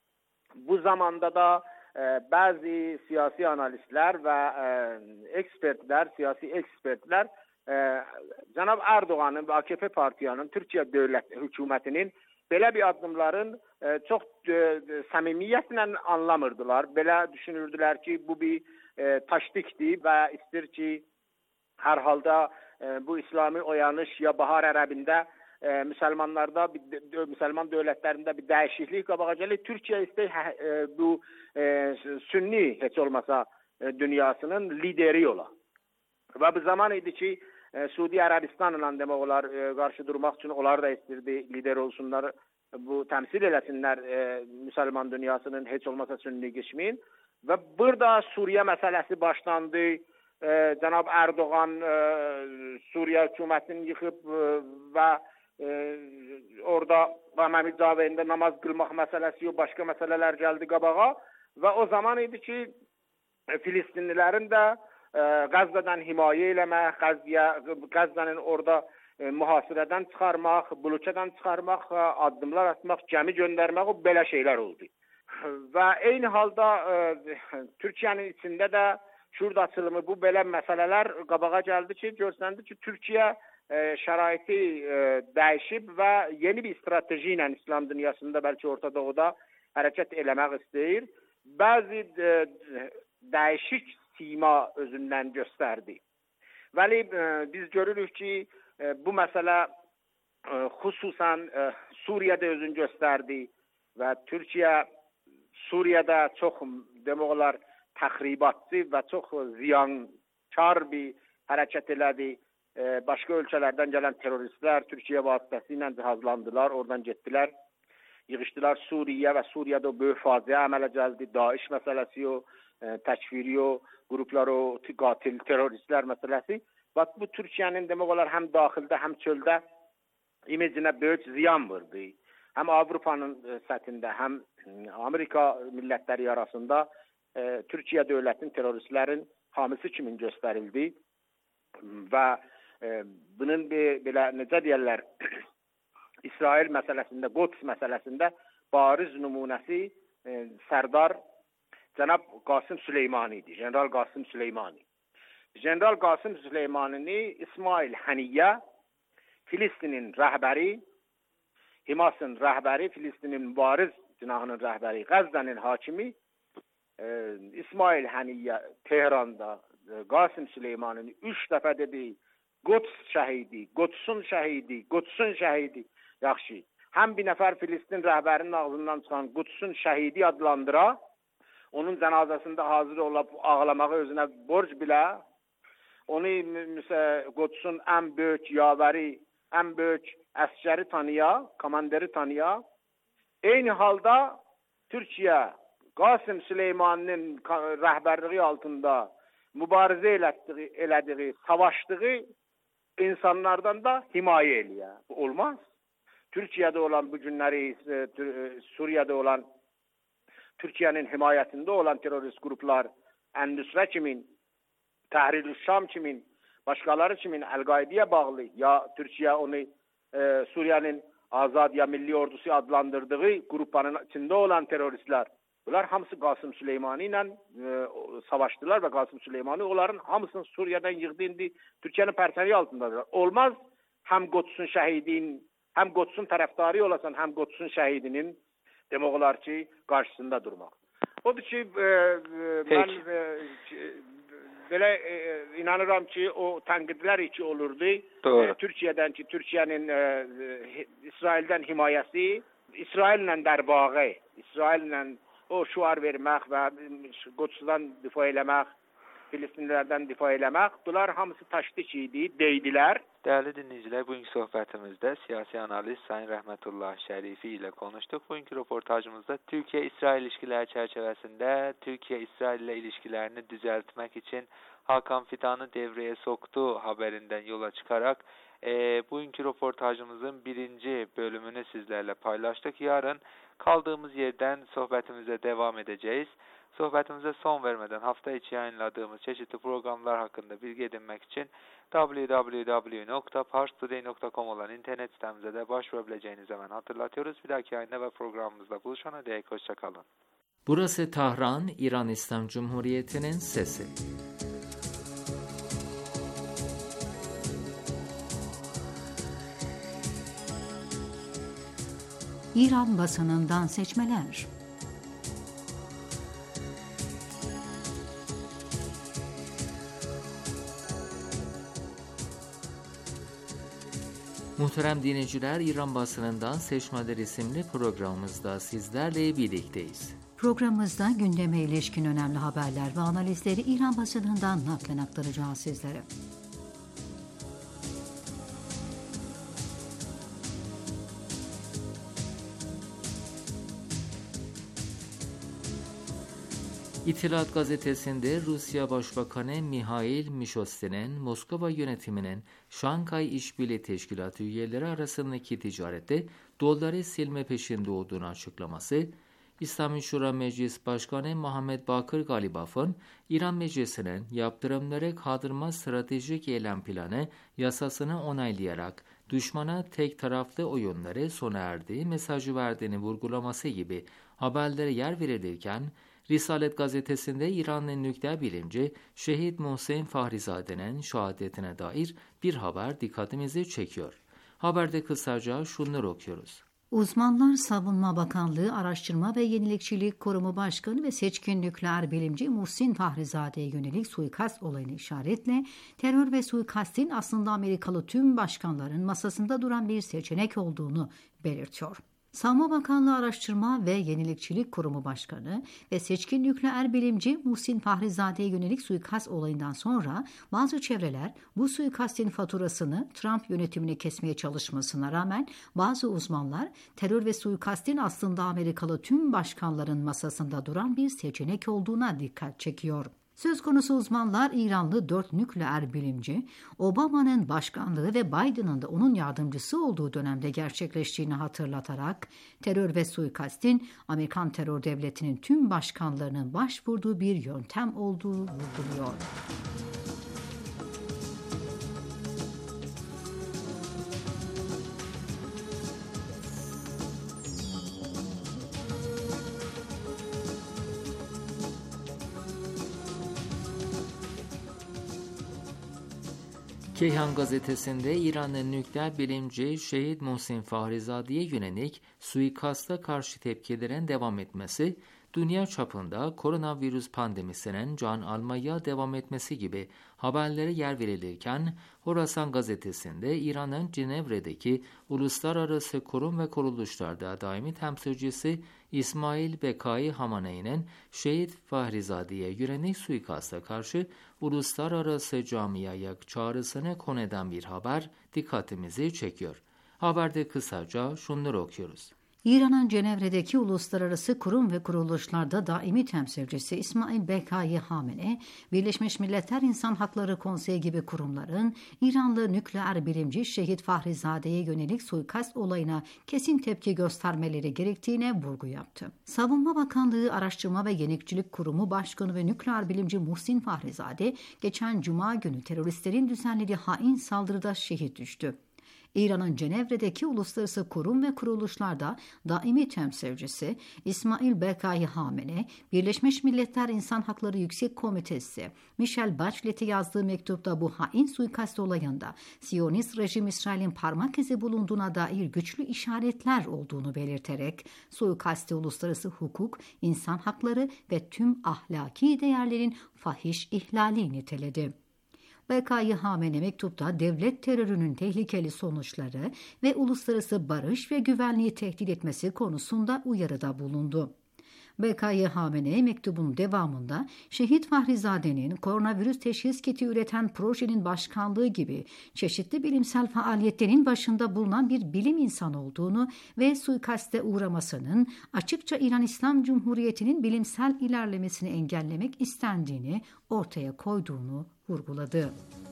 bu zamanda da e, bəzi siyasi analistlər və e, ekspertlər, siyasi ekspertlər e, cənab Erdoğanın və A K P partiyanın, Türkiyə dövlət hökumətinin belə bir addımların e, çox e, səmimiyyətlə anlamırdılar. Belə düşünürdülər ki, bu bir e, taşdikdir və istir ki, hər halda bu İslami oyanış ya Bahar Ərəbində e, müsəlmanlarda, bir, müsəlman dövlətlərində bir dəyişiklik qabağa gəlir. Türkiyə istəyir e, bu e, sünni heç olmasa e, dünyasının lideri ola. Və bu zaman idi ki, e, Suudi Ərəbistanla demək olar e, qarşı durmaq üçün onlar da istirdi lider olsunlar, bu təmsil eləsinlər e, müsəlman dünyasının heç olmasa sünni qismin. Və burada Suriyə məsələsi başlandı. E, cənab Erdoğan e, Suriyə hökumətini yıxıb e, və e, orada Məmməd Caveyində namaz qılmaq məsələsi, başqa məsələlər gəldi qabağa və o zaman idi ki, e, Filistinlilərin də e, Qəzzədən himayə eləmək, Qəzzənin orada e, mühasirədən çıxarmaq, blokədən çıxarmaq, addımlar atmaq, gəmi göndərmək, o belə şeylər oldu. Və eyni halda e, Türkiyənin içində də Şurada açılımı bu belə məsələlər qabağa gəldi ki, görsəndi ki, Türkiyə e, şəraiti e, dəyişib və yeni bir strateji ilə İslam dünyasında, bəlkə Orta Doğuda hərəkət eləmək istəyir. Bəzi e, dəyişik sima özündən göstərdi. Vəli e, biz görürük ki, e, bu məsələ e, xüsusən e, Suriyədə özünü göstərdi və Türkiyə Suriyədə çox demək olar təxribatçı və çox ziyankar bir hərəkət elədi. E, başqa ölkələrdən gələn terroristlər Türkiyə vasitəsilə cihazlandılar, oradan getdilər, yığışdılar Suriyə və Suriyədə böyük faciə əmələ gəldi. Daesh məsələsi, o e, təkfiri o qruplar, o qatil terroristlər məsələsi. Bax bu Türkiyənin demək olar həm daxildə, həm çöldə imecinə böyük ziyan vurdu. Həm Avropanın e, səthində, həm Amerika millətləri arasında e, Türkiyə dövlətin terroristlərin hamisi kimi göstərildi və e, bunun bir, belə necə deyirlər, İsrail məsələsində, Qods məsələsində bariz nümunəsi e, Sərdar cənab Qasım Süleymani idi, General Qasım Süleymani. General Qasım Süleymanini İsmail Həniyyə, Filistinin rəhbəri, Hamasın rəhbəri, Filistinin mübariz cinahının rəhbəri, Qəzzənin hakimi e, İsmail Həniyyə Tehranda e, Qasım Süleymanini üç dəfə dedi, Qods şəhidi, Qodsun şəhidi, Qodsun şəhidi. Yaxşı, həm bir nəfər Filistin rəhbərinin ağzından çıxan Qodsun şəhidi adlandıra, onun cənazəsində hazır olub ağlamağı özünə borc bilə, onu Qodsun ən böyük yavəri, ən böyük əskəri tanıya, komanderi tanıya. Eyni halda Türkiyə Qasım Süleymaninin rəhbərliyi altında mübarizə elətdiyi, elədiyi, savaşdığı insanlardan da himayə eləyə. Bu olmaz. Türkiye'de olan bu günleri, Suriye'de olan, Türkiye'nin himayetinde olan terörist gruplar, Endüsre kimin, Tahrir-i Şam kimin, başkaları kimin, El-Gaide'ye bağlı, ya Türkiye onu e, Suriye'nin Azad ya Milli Ordusu adlandırdığı grupların içinde olan teröristler, bunlar hamısı Qasım Süleymani ile e, savaştılar ve Qasım Süleymani onların hamısını Suriye'den yığdı, indi Türkiye'nin perseri altındadır. Olmaz, hem Qodsun şehidin, hem Qodsun tərəfdarı olasan, hem Qodsun şəhidinin demək olar ki, qarşısında durmaq. Odur ki, e, e, mən e, belə e, inanıram ki, o tənqidlər iki olurdu. E, Türkiyədən ki, Türkiyənin e, e, İsraildən himayəsi, İsraillə dərbağı, İsraillə o şuar vermək və Qodsudan difa eləmək, Filistinlilərdən difa eləmək, bunlar hamısı təşdik idi, deydilər. Değerli dinleyiciler, bugünkü sohbetimizde siyasi analist Sayın Rəhmətullah Şərifi ile konuştuk. Bugünkü röportajımızda Türkiye-İsrail ilişkiləri çerçevesinde Türkiye-İsrail ile ilişkilerini düzeltmek için Hakan Fidan'ı devreye soktu haberinden yola çıkarak e, bugünkü röportajımızın birinci bölümünü sizlerle paylaştık. Yarın kaldığımız yerden sohbetimize devam edeceğiz. Sohbetimize son vermeden hafta içi yayınladığımız çeşitli programlar hakkında bilgi edinmek için w w w nokta pars today nokta com olan internet sitemize de başvurabileceğinizi hemen hatırlatıyoruz. Bir dahaki yayında ve programımızda buluşana dek hoşçakalın. Burası Tahran, İran İslam Cumhuriyeti'nin sesi. İran basınından seçmeler. Muhterem dinleyiciler, İran basınından Seçmeler isimli programımızda sizlerle birlikteyiz. Programımızda gündeme ilişkin önemli haberler ve analizleri İran basınından naklen aktaracağız sizlere. İttihat gazetesinde Rusya Başbakanı Mihail Mishustin'in Moskova yönetiminin Şanghay İşbirliği Teşkilatı üyeleri arasındaki ticarette doları silme peşinde olduğunu açıklaması, İslami Şura Meclis Başkanı Muhammed Bakır Galibaf'ın İran Meclisi'nin yaptırımları kaldırma stratejik eylem planı yasasını onaylayarak düşmana tek taraflı oyunları sona erdiği mesajı verdiğini vurgulaması gibi haberlere yer verilirken, Risalet gazetesinde İranlı nükleer bilimci Şehit Mohsen Fahrizade'nin şehadetine dair bir haber dikkatimizi çekiyor. Haberde kısaca şunları okuyoruz. Uzmanlar Savunma Bakanlığı Araştırma ve Yenilikçilik Kurumu Başkanı ve seçkin nükleer bilimci Mohsen Fahrizade'ye yönelik suikast olayını işaretle terör ve suikastin aslında Amerikalı tüm başkanların masasında duran bir seçenek olduğunu belirtiyor. Savunma Bakanlığı Araştırma ve Yenilikçilik Kurumu Başkanı ve seçkin nükleer bilimci Mohsen Fahrizade'ye yönelik suikast olayından sonra bazı çevreler bu suikastin faturasını Trump yönetimine kesmeye çalışmasına rağmen bazı uzmanlar terör ve suikastin aslında Amerikalı tüm başkanların masasında duran bir seçenek olduğuna dikkat çekiyor. Söz konusu uzmanlar İranlı dört nükleer bilimci, Obama'nın başkanlığı ve Biden'ın da onun yardımcısı olduğu dönemde gerçekleştiğini hatırlatarak terör ve suikastin Amerikan terör devletinin tüm başkanlarının başvurduğu bir yöntem olduğu vurguluyor. Keyhan gazetesinde İranlı nükleer bilimci Şehit Mohsen Fahrizade'ye yönelik suikasta karşı tepkilerin devam etmesi, dünya çapında koronavirüs pandemisinin can almaya devam etmesi gibi haberlere yer verilirken, Horasan gazetesinde İran'ın Cenevre'deki uluslararası kurum ve kuruluşlarda daimi temsilcisi İsmail Bekai Hamaney'nin Şehit Fahrizade'ye yönelik suikasta karşı uluslararası camiaya çağrısını konu eden bir haber dikkatimizi çekiyor. Haberde kısaca şunları okuyoruz. İran'ın Cenevre'deki uluslararası kurum ve kuruluşlarda daimi temsilcisi İsmail Bekai Hamaney, Birleşmiş Milletler İnsan Hakları Konseyi gibi kurumların İranlı nükleer bilimci Şehit Fahrizade'ye yönelik suikast olayına kesin tepki göstermeleri gerektiğine vurgu yaptı. Savunma Bakanlığı Araştırma ve Yenilikçilik Kurumu Başkanı ve nükleer bilimci Mohsen Fahrizade geçen Cuma günü teröristlerin düzenlediği hain saldırıda şehit düştü. İran'ın Cenevre'deki uluslararası kurum ve kuruluşlarda daimi temsilcisi İsmail Bekai Hamaney, Birleşmiş Milletler İnsan Hakları Yüksek Komitesi Michelle Bachelet'e yazdığı mektupta bu hain suikast olayında Siyonist rejim İsrail'in parmak izi bulunduğuna dair güçlü işaretler olduğunu belirterek suikasti uluslararası hukuk, insan hakları ve tüm ahlaki değerlerin fahiş ihlali niteledi. Bekai Hamaney mektupta devlet terörünün tehlikeli sonuçları ve uluslararası barış ve güvenliği tehdit etmesi konusunda uyarıda bulundu. Bekai Hamaney mektubun devamında Şehit Fahrizade'nin koronavirüs teşhis kiti üreten projenin başkanlığı gibi çeşitli bilimsel faaliyetlerin başında bulunan bir bilim insanı olduğunu ve suikaste uğramasının açıkça İran İslam Cumhuriyeti'nin bilimsel ilerlemesini engellemek istendiğini ortaya koyduğunu vurguladı.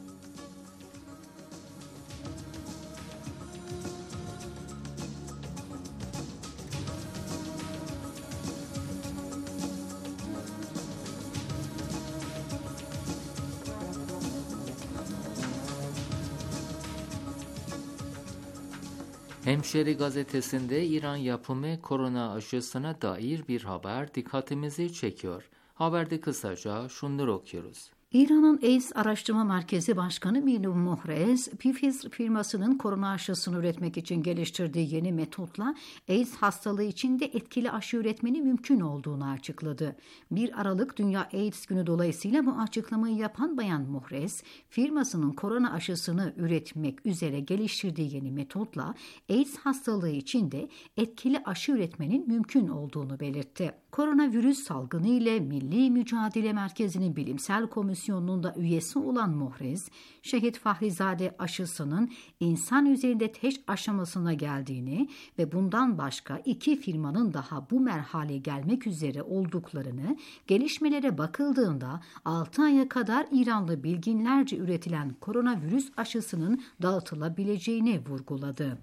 Hemşeri gazetesinde İran yapımı korona aşısına dair bir haber dikkatimizi çekiyor. Haberde kısaca şunları okuyoruz. İran'ın AIDS Araştırma Merkezi Başkanı Minum Mohrez, Pfizer firmasının korona aşısını üretmek için geliştirdiği yeni metotla AIDS hastalığı için de etkili aşı üretmenin mümkün olduğunu açıkladı. bir Aralık Dünya AIDS Günü dolayısıyla bu açıklamayı yapan Bayan Mohrez, firmasının korona aşısını üretmek üzere geliştirdiği yeni metotla AIDS hastalığı için de etkili aşı üretmenin mümkün olduğunu belirtti. Koronavirüs salgını ile Milli Mücadele Merkezi'nin bilimsel komisyonunun da üyesi olan Mohrez, Şehit Fahrizade aşısının insan üzerinde test aşamasına geldiğini ve bundan başka iki firmanın daha bu merhale gelmek üzere olduklarını, gelişmelere bakıldığında altı aya kadar İranlı bilginlerce üretilen koronavirüs aşısının dağıtılabileceğini vurguladı.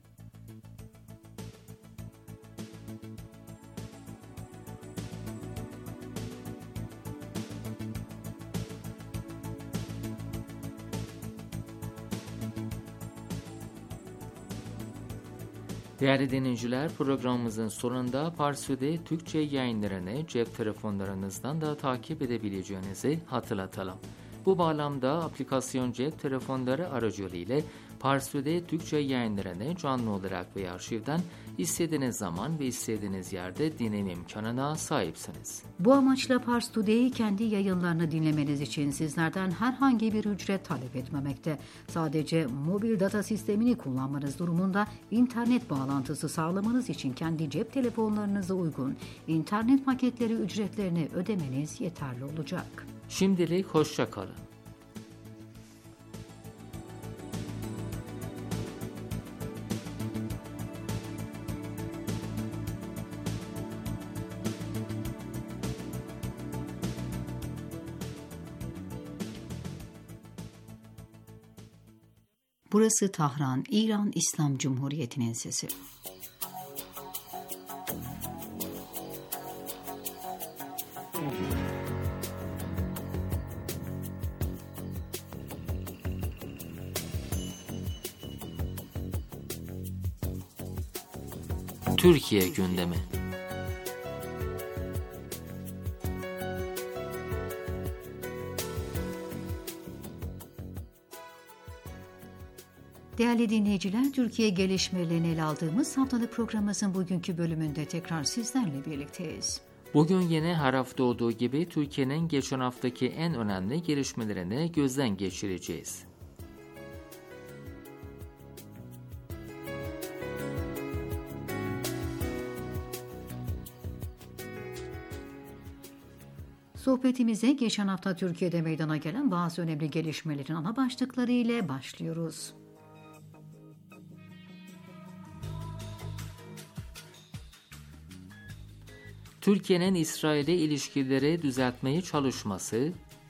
Değerli dinleyiciler, programımızın sonunda Parsu'de Türkçe yayınlarını cep telefonlarınızdan da takip edebileceğinizi hatırlatalım. Bu bağlamda aplikasyon cep telefonları aracılığıyla Parsu'de Türkçe yayınlarını canlı olarak ve arşivden istediğiniz zaman ve istediğiniz yerde dinleme imkanına sahipsiniz. Bu amaçla Pars Today'i kendi yayınlarını dinlemeniz için sizlerden herhangi bir ücret talep etmemekte. Sadece mobil data sistemini kullanmanız durumunda internet bağlantısı sağlamanız için kendi cep telefonlarınıza uygun internet paketleri ücretlerini ödemeniz yeterli olacak. Şimdilik hoşça kalın. Burası Tahran, İran İslam Cumhuriyeti'nin sesi. Türkiye gündemi. Değerli dinleyiciler, Türkiye gelişmelerini ele aldığımız haftalık programımızın bugünkü bölümünde tekrar sizlerle birlikteyiz. Bugün yine her hafta olduğu gibi Türkiye'nin geçen haftaki en önemli gelişmelerini gözden geçireceğiz. Sohbetimize geçen hafta Türkiye'de meydana gelen bazı önemli gelişmelerin ana başlıkları ile başlıyoruz. Türkiye'nin İsrail'e ilişkileri düzeltmeye çalışması,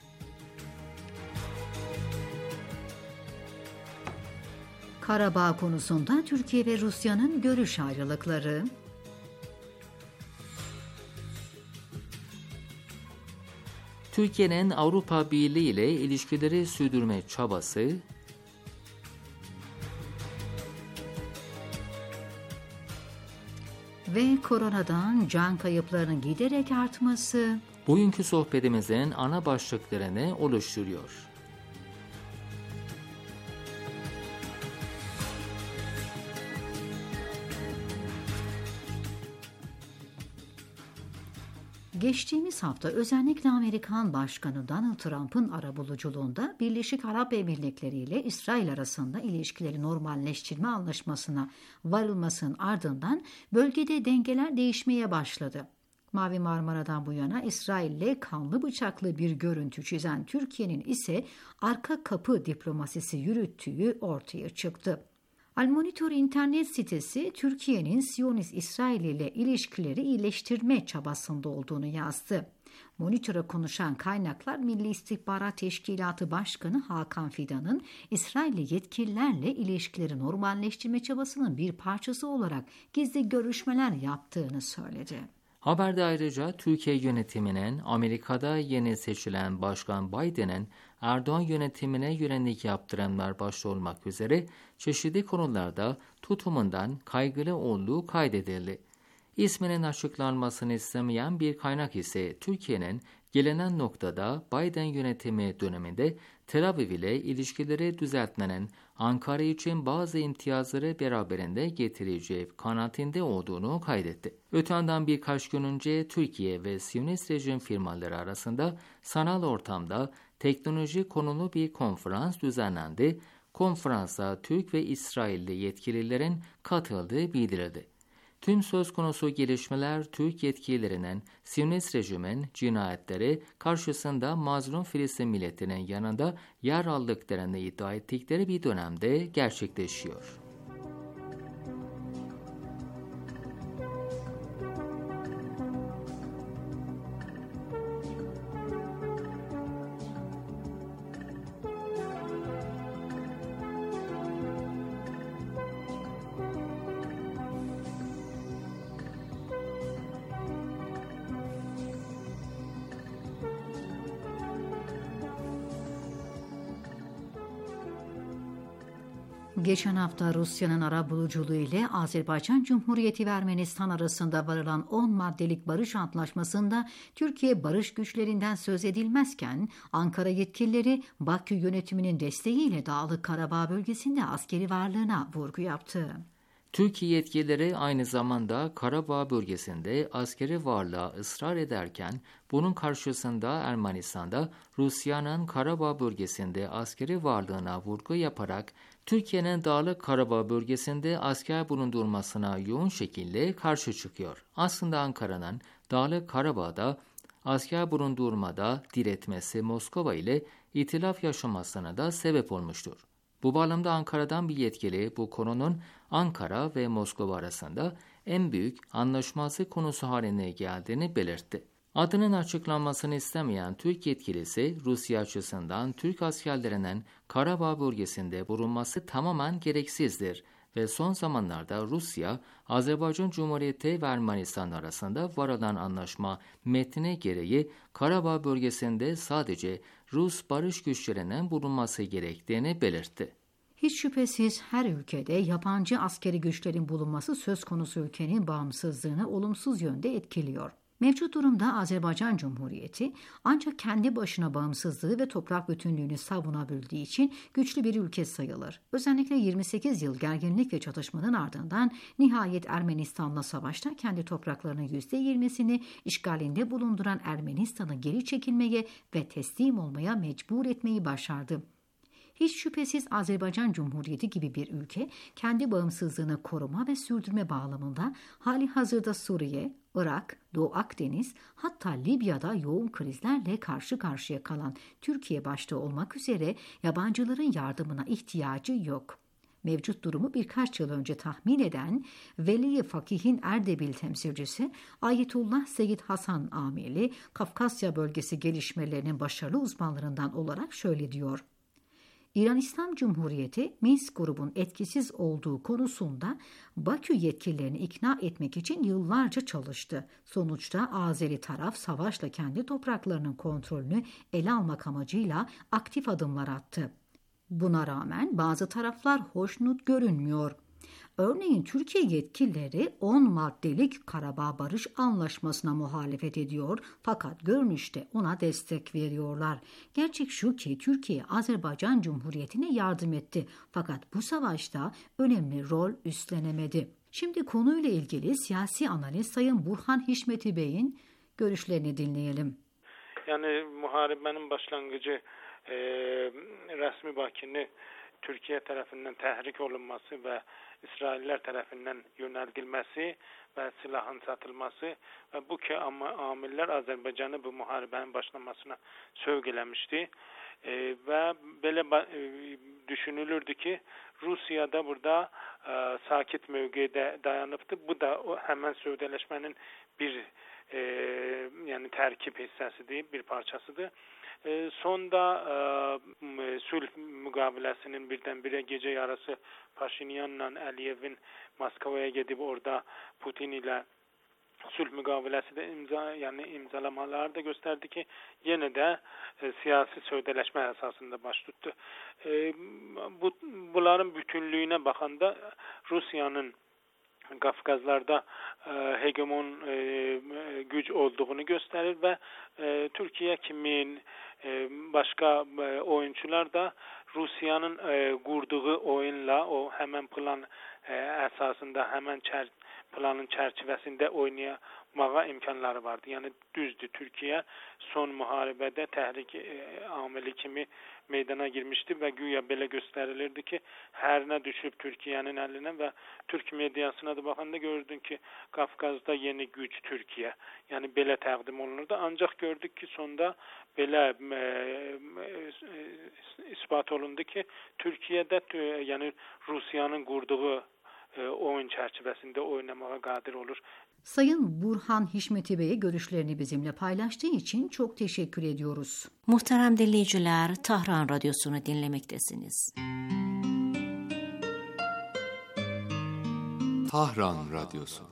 Karabağ konusunda Türkiye ve Rusya'nın görüş ayrılıkları, Türkiye'nin Avrupa Birliği ile ilişkileri sürdürme çabası, ve koronadan can kayıplarının giderek artması bugünkü sohbetimizin ana başlıklarını oluşturuyor. Geçtiğimiz hafta özellikle Amerikan Başkanı Donald Trump'ın arabuluculuğunda Birleşik Arap Emirlikleri ile İsrail arasında ilişkileri normalleştirme anlaşmasına varılmasının ardından bölgede dengeler değişmeye başladı. Mavi Marmara'dan bu yana İsrail ile kanlı bıçaklı bir görüntü çizen Türkiye'nin ise arka kapı diplomasisi yürüttüğü ortaya çıktı. Al Monitor internet sitesi Türkiye'nin Siyonist İsrail ile ilişkileri iyileştirme çabasında olduğunu yazdı. Monitor'a konuşan kaynaklar Milli İstihbarat Teşkilatı Başkanı Hakan Fidan'ın İsrailli yetkililerle ilişkileri normalleştirme çabasının bir parçası olarak gizli görüşmeler yaptığını söyledi. Haberde ayrıca Türkiye yönetiminin Amerika'da yeni seçilen Başkan Biden'ın Erdoğan yönetimine yönelik yaptıranlar başta olmak üzere çeşitli konularda tutumundan kaygılı olduğu kaydedildi. İsminin açıklanmasını istemeyen bir kaynak ise Türkiye'nin gelinen noktada Biden yönetimi döneminde Tel Aviv ile ilişkileri düzeltmenin Ankara için bazı imtiyazları beraberinde getireceği kanaatinde olduğunu kaydetti. Öte yandan birkaç gün önce Türkiye ve Siyonist rejim firmaları arasında sanal ortamda teknoloji konulu bir konferans düzenlendi. Konferansa Türk ve İsrailli yetkililerin katıldığı bildirildi. Tüm söz konusu gelişmeler Türk yetkililerinin Siyonist rejimin cinayetleri karşısında mazlum Filistin milletinin yanında yer aldıklarını iddia ettikleri bir dönemde gerçekleşiyor. Geçen hafta Rusya'nın arabuluculuğu ile Azerbaycan Cumhuriyeti ve Ermenistan arasında varılan on maddelik barış antlaşmasında Türkiye barış güçlerinden söz edilmezken Ankara yetkilileri Bakü yönetiminin desteğiyle Dağlık Karabağ bölgesinde askeri varlığına vurgu yaptı. Türkiye yetkilileri aynı zamanda Karabağ bölgesinde askeri varlığa ısrar ederken bunun karşısında Ermenistan'da Rusya'nın Karabağ bölgesinde askeri varlığına vurgu yaparak Türkiye'nin Dağlık Karabağ bölgesinde asker bulundurmasına yoğun şekilde karşı çıkıyor. Aslında Ankara'nın Dağlık Karabağ'da asker bulundurmada diretmesi Moskova ile itilaf yaşamasına da sebep olmuştur. Bu bağlamda Ankara'dan bir yetkili bu konunun Ankara ve Moskova arasında en büyük anlaşmazlık konusu haline geldiğini belirtti. Adının açıklanmasını istemeyen Türk yetkilisi Rusya açısından Türk askerlerinin Karabağ bölgesinde bulunması tamamen gereksizdir ve son zamanlarda Rusya, Azerbaycan Cumhuriyeti ve Ermenistan arasında varılan anlaşma metnine gereği Karabağ bölgesinde sadece Rus barış güçlerinin bulunması gerektiğini belirtti. Hiç şüphesiz her ülkede yabancı askeri güçlerin bulunması söz konusu ülkenin bağımsızlığını olumsuz yönde etkiliyor. Mevcut durumda Azerbaycan Cumhuriyeti ancak kendi başına bağımsızlığı ve toprak bütünlüğünü savunabildiği için güçlü bir ülke sayılır. Özellikle yirmi sekiz yıl gerginlik ve çatışmanın ardından nihayet Ermenistan'la savaşta kendi topraklarının yüzde yirmisini işgalinde bulunduran Ermenistan'ı geri çekilmeye ve teslim olmaya mecbur etmeyi başardı. Hiç şüphesiz Azerbaycan Cumhuriyeti gibi bir ülke kendi bağımsızlığını koruma ve sürdürme bağlamında hali hazırda Suriye, Irak, Doğu Akdeniz hatta Libya'da yoğun krizlerle karşı karşıya kalan Türkiye başta olmak üzere yabancıların yardımına ihtiyacı yok. Mevcut durumu birkaç yıl önce tahmin eden Veli Fakih'in Erdebil temsilcisi Ayetullah Seyyid Hasan Amili, Kafkasya bölgesi gelişmelerinin başarılı uzmanlarından olarak şöyle diyor. İran İslam Cumhuriyeti, Minsk grubun etkisiz olduğu konusunda Bakü yetkililerini ikna etmek için yıllarca çalıştı. Sonuçta Azeri taraf savaşla kendi topraklarının kontrolünü ele almak amacıyla aktif adımlar attı. Buna rağmen bazı taraflar hoşnut görünmüyor. Örneğin Türkiye yetkilileri on maddelik Karabağ Barış Anlaşması'na muhalefet ediyor fakat görünüşte ona destek veriyorlar. Gerçek şu ki Türkiye Azerbaycan Cumhuriyeti'ne yardım etti fakat bu savaşta önemli rol üstlenemedi. Şimdi konuyla ilgili siyasi analist Sayın Burhan Hişmeti Bey'in görüşlerini dinleyelim. Yani muharebenin başlangıcı e, resmi Bakü'nü Türkiye tarafından tahrik olunması ve İsrailler tarafından yöneltilmesi ve silahın satılması ve bu ki amiller Azerbaycan'ı bu muharebenin başlamasına sövgülemişti. Ee, ve böyle e, düşünülürdü ki Rusya da burada e, sakit mevkide dayanıptı. Bu da o hemen sövdeleşmenin bir e, yani terkip hissesidir, bir parçasıdır. E, sonda e, sulh mukavelesinin birdenbire gece yarısı Paşinyan'la Aliyev'in Moskova'ya gidip orada Putin ile sulh mukavelesi de imza yani imzalamalar da gösterdi ki yine de e, siyasi sözleşme esasında baş tuttu. E, bu bunların bütünlüğüne bakanda Rusya'nın Kafkazlarda e, hegemon e, güç olduğunu gösterir ve e, Türkiye kimin e, başka e, oyuncular da Rusya'nın e, kurduğu oyunla o hemen plan e, esasında hemen çer, planın çerçevesinde oynayamağa imkanları vardı. Yani düzdü Türkiye son muharebede tehrik e, ameli kimi meydana girmişti ve güya böyle gösterilirdi ki her ne düşüp Türkiye'nin eline ve Türk medyasına da bakanda gördün ki Kafkaz'da yeni güç Türkiye. Yani böyle takdim olunurdu. Ancak gördük ki sonda böyle e, e, ispat olundu ki Türkiye'de e, yani Rusya'nın kurduğu e, oyun çerçevesinde oynamaya kadir olur. Sayın Burhan Hişmeti Bey'e görüşlerini bizimle paylaştığı için çok teşekkür ediyoruz. Muhterem dinleyiciler, Tahran Radyosu'nu dinlemektesiniz. Tahran Radyosu.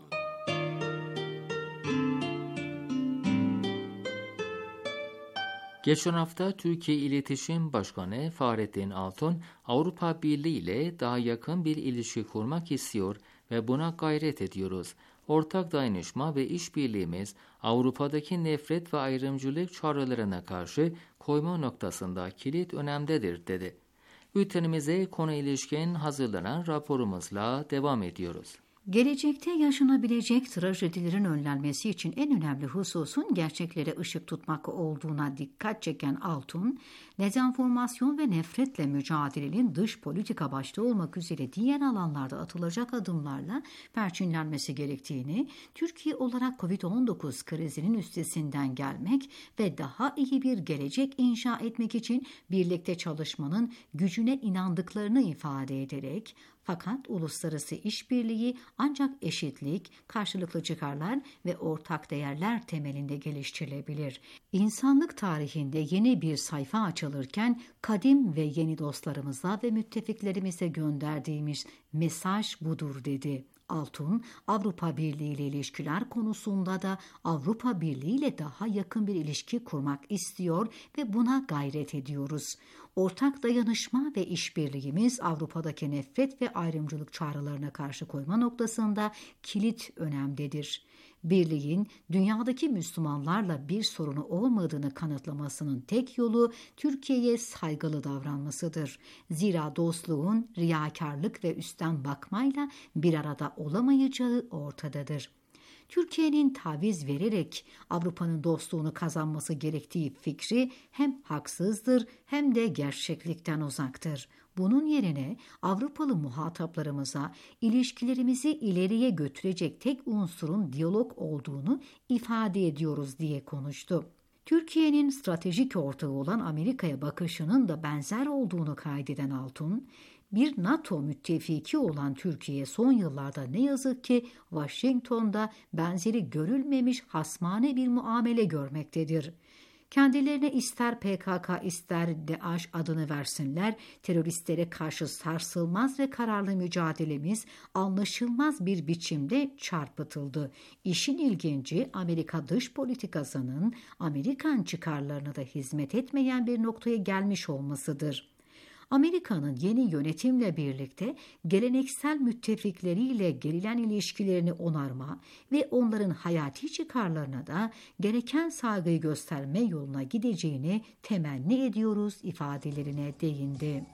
Geçen hafta Türkiye İletişim Başkanı Fahrettin Altun, Avrupa Birliği ile daha yakın bir ilişki kurmak istiyor ve buna gayret ediyoruz. Ortak dayanışma ve işbirliğimiz Avrupa'daki nefret ve ayrımcılık çağrılarına karşı koyma noktasında kilit önemdedir dedi. Bültenimize konu ilişkin hazırlanan raporumuzla devam ediyoruz. Gelecekte yaşanabilecek trajedilerin önlenmesi için en önemli hususun gerçeklere ışık tutmak olduğuna dikkat çeken Altun, dezenformasyon ve nefretle mücadelenin dış politika başta olmak üzere diğer alanlarda atılacak adımlarla perçinlenmesi gerektiğini, Türkiye olarak kovid on dokuz krizinin üstesinden gelmek ve daha iyi bir gelecek inşa etmek için birlikte çalışmanın gücüne inandıklarını ifade ederek, fakat uluslararası işbirliği ancak eşitlik, karşılıklı çıkarlar ve ortak değerler temelinde geliştirilebilir. İnsanlık tarihinde yeni bir sayfa açılırken kadim ve yeni dostlarımıza ve müttefiklerimize gönderdiğimiz mesaj budur dedi. Altun, Avrupa Birliği ile ilişkiler konusunda da Avrupa Birliği ile daha yakın bir ilişki kurmak istiyor ve buna gayret ediyoruz. Ortak dayanışma ve işbirliğimiz Avrupa'daki nefret ve ayrımcılık çağrılarına karşı koyma noktasında kilit önemdedir. Birliğin dünyadaki Müslümanlarla bir sorunu olmadığını kanıtlamasının tek yolu Türkiye'ye saygılı davranmasıdır. Zira dostluğun riyakarlık ve üstten bakmayla bir arada olamayacağı ortadadır. Türkiye'nin taviz vererek Avrupa'nın dostluğunu kazanması gerektiği fikri hem haksızdır hem de gerçeklikten uzaktır. Bunun yerine Avrupalı muhataplarımıza ilişkilerimizi ileriye götürecek tek unsurun diyalog olduğunu ifade ediyoruz diye konuştu. Türkiye'nin stratejik ortağı olan Amerika'ya bakışının da benzer olduğunu kaydeden Altun, bir NATO müttefiki olan Türkiye son yıllarda ne yazık ki Washington'da benzeri görülmemiş hasmane bir muamele görmektedir. Kendilerine ister P K K ister DAEŞ adını versinler, teröristlere karşı sarsılmaz ve kararlı mücadelemiz anlaşılmaz bir biçimde çarpıtıldı. İşin ilginci Amerika dış politikasının Amerikan çıkarlarına da hizmet etmeyen bir noktaya gelmiş olmasıdır. Amerika'nın yeni yönetimle birlikte geleneksel müttefikleriyle gerilen ilişkilerini onarma ve onların hayati çıkarlarına da gereken saygıyı gösterme yoluna gideceğini temenni ediyoruz ifadelerine değindi.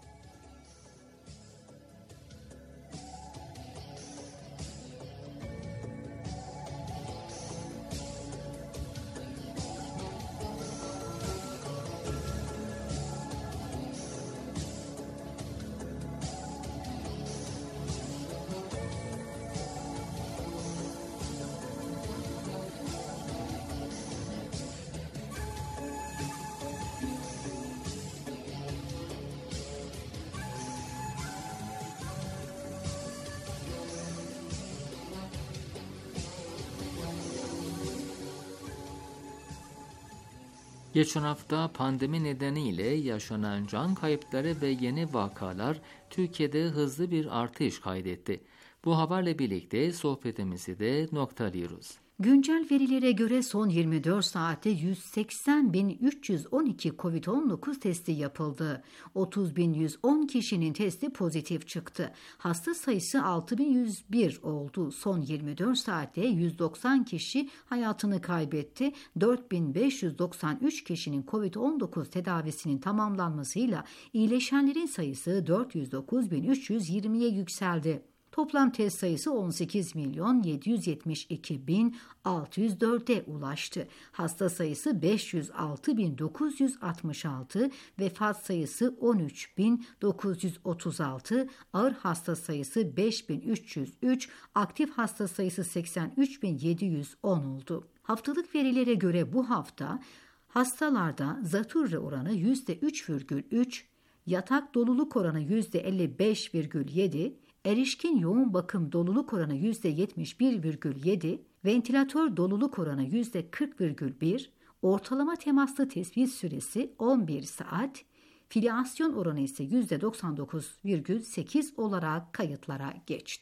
Geçen hafta pandemi nedeniyle yaşanan can kayıpları ve yeni vakalar Türkiye'de hızlı bir artış kaydetti. Bu haberle birlikte sohbetimizi de noktalıyoruz. Güncel verilere göre son yirmi dört saatte yüz seksen bin üç yüz on iki kovid on dokuz testi yapıldı. otuz bin yüz on kişinin testi pozitif çıktı. Hasta sayısı altı bin yüz bir oldu. Son yirmi dört saatte yüz doksan kişi hayatını kaybetti. dört bin beş yüz doksan üç kişinin kovid on dokuz tedavisinin tamamlanmasıyla iyileşenlerin sayısı dört yüz dokuz bin üç yüz yirmiye yükseldi. Toplam test sayısı on sekiz milyon yedi yüz yetmiş iki bin altı yüz dörde ulaştı. Hasta sayısı beş yüz altı bin dokuz yüz altmış altı, vefat sayısı on üç bin dokuz yüz otuz altı, ağır hasta sayısı beş bin üç yüz üç, aktif hasta sayısı seksen üç bin yedi yüz on oldu. Haftalık verilere göre bu hafta hastalarda zatürre oranı yüzde üç virgül üç, yatak doluluk oranı yüzde elli beş virgül yedi, erişkin yoğun bakım doluluk oranı yüzde yetmiş bir virgül yedi, ventilatör doluluk oranı yüzde kırk virgül bir, ortalama temaslı tespit süresi on bir saat, filyasyon oranı ise yüzde doksan dokuz virgül sekiz olarak kayıtlara geçti.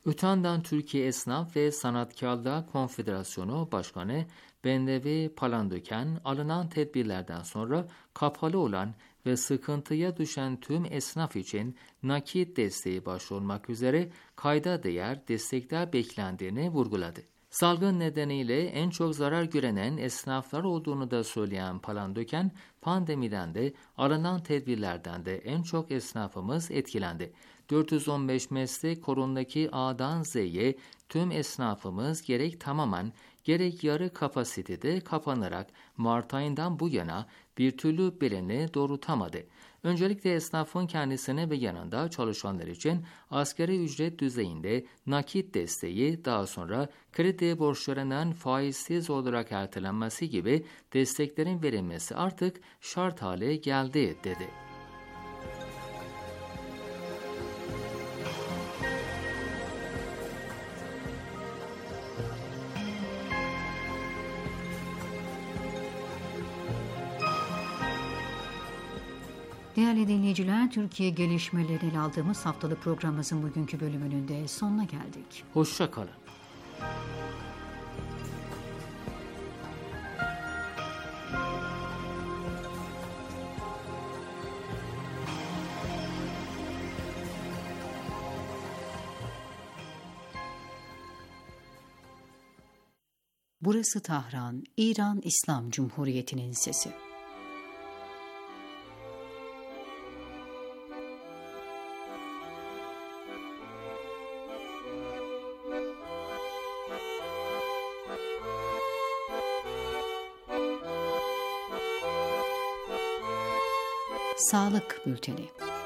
Öte yandan Türkiye Esnaf ve Sanatkarlar Konfederasyonu Başkanı Bendevi Palandöken, alınan tedbirlerden sonra kapalı olan ve sıkıntıya düşen tüm esnaf için nakit desteği başta olmak üzere kayda değer destekler beklendiğini vurguladı. Salgın nedeniyle en çok zarar gören esnaflar olduğunu da söyleyen Palandöken, pandemiden de alınan tedbirlerden de en çok esnafımız etkilendi. dört yüz on beş meslek korundaki A'dan Z'ye tüm esnafımız gerek tamamen gerek yarı kapasitede kapanarak Mart ayından bu yana bir türlü belini doğrultamadı. Öncelikle esnafın kendisine ve yanında çalışanlar için asgari ücret düzeyinde nakit desteği, daha sonra kredi borçlarının faizsiz olarak ertelenmesi gibi desteklerin verilmesi artık şart hale geldi dedi. Değerli dinleyiciler, Türkiye gelişmelerini ele aldığımız haftalık programımızın bugünkü bölümünün de sonuna geldik. Hoşça kalın. Burası Tahran, İran İslam Cumhuriyeti'nin sesi. Sağlık Bülteni.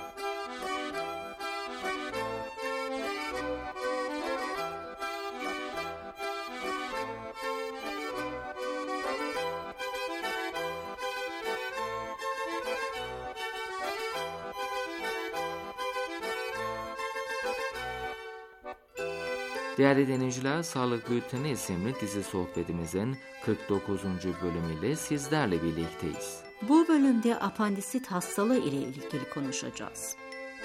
Değerli dinleyiciler, Sağlık Bülteni isimli dizi sohbetimizin kırk dokuzuncu bölümüyle sizlerle birlikteyiz. Bu bölümde apandisit hastalığı ile ilgili konuşacağız.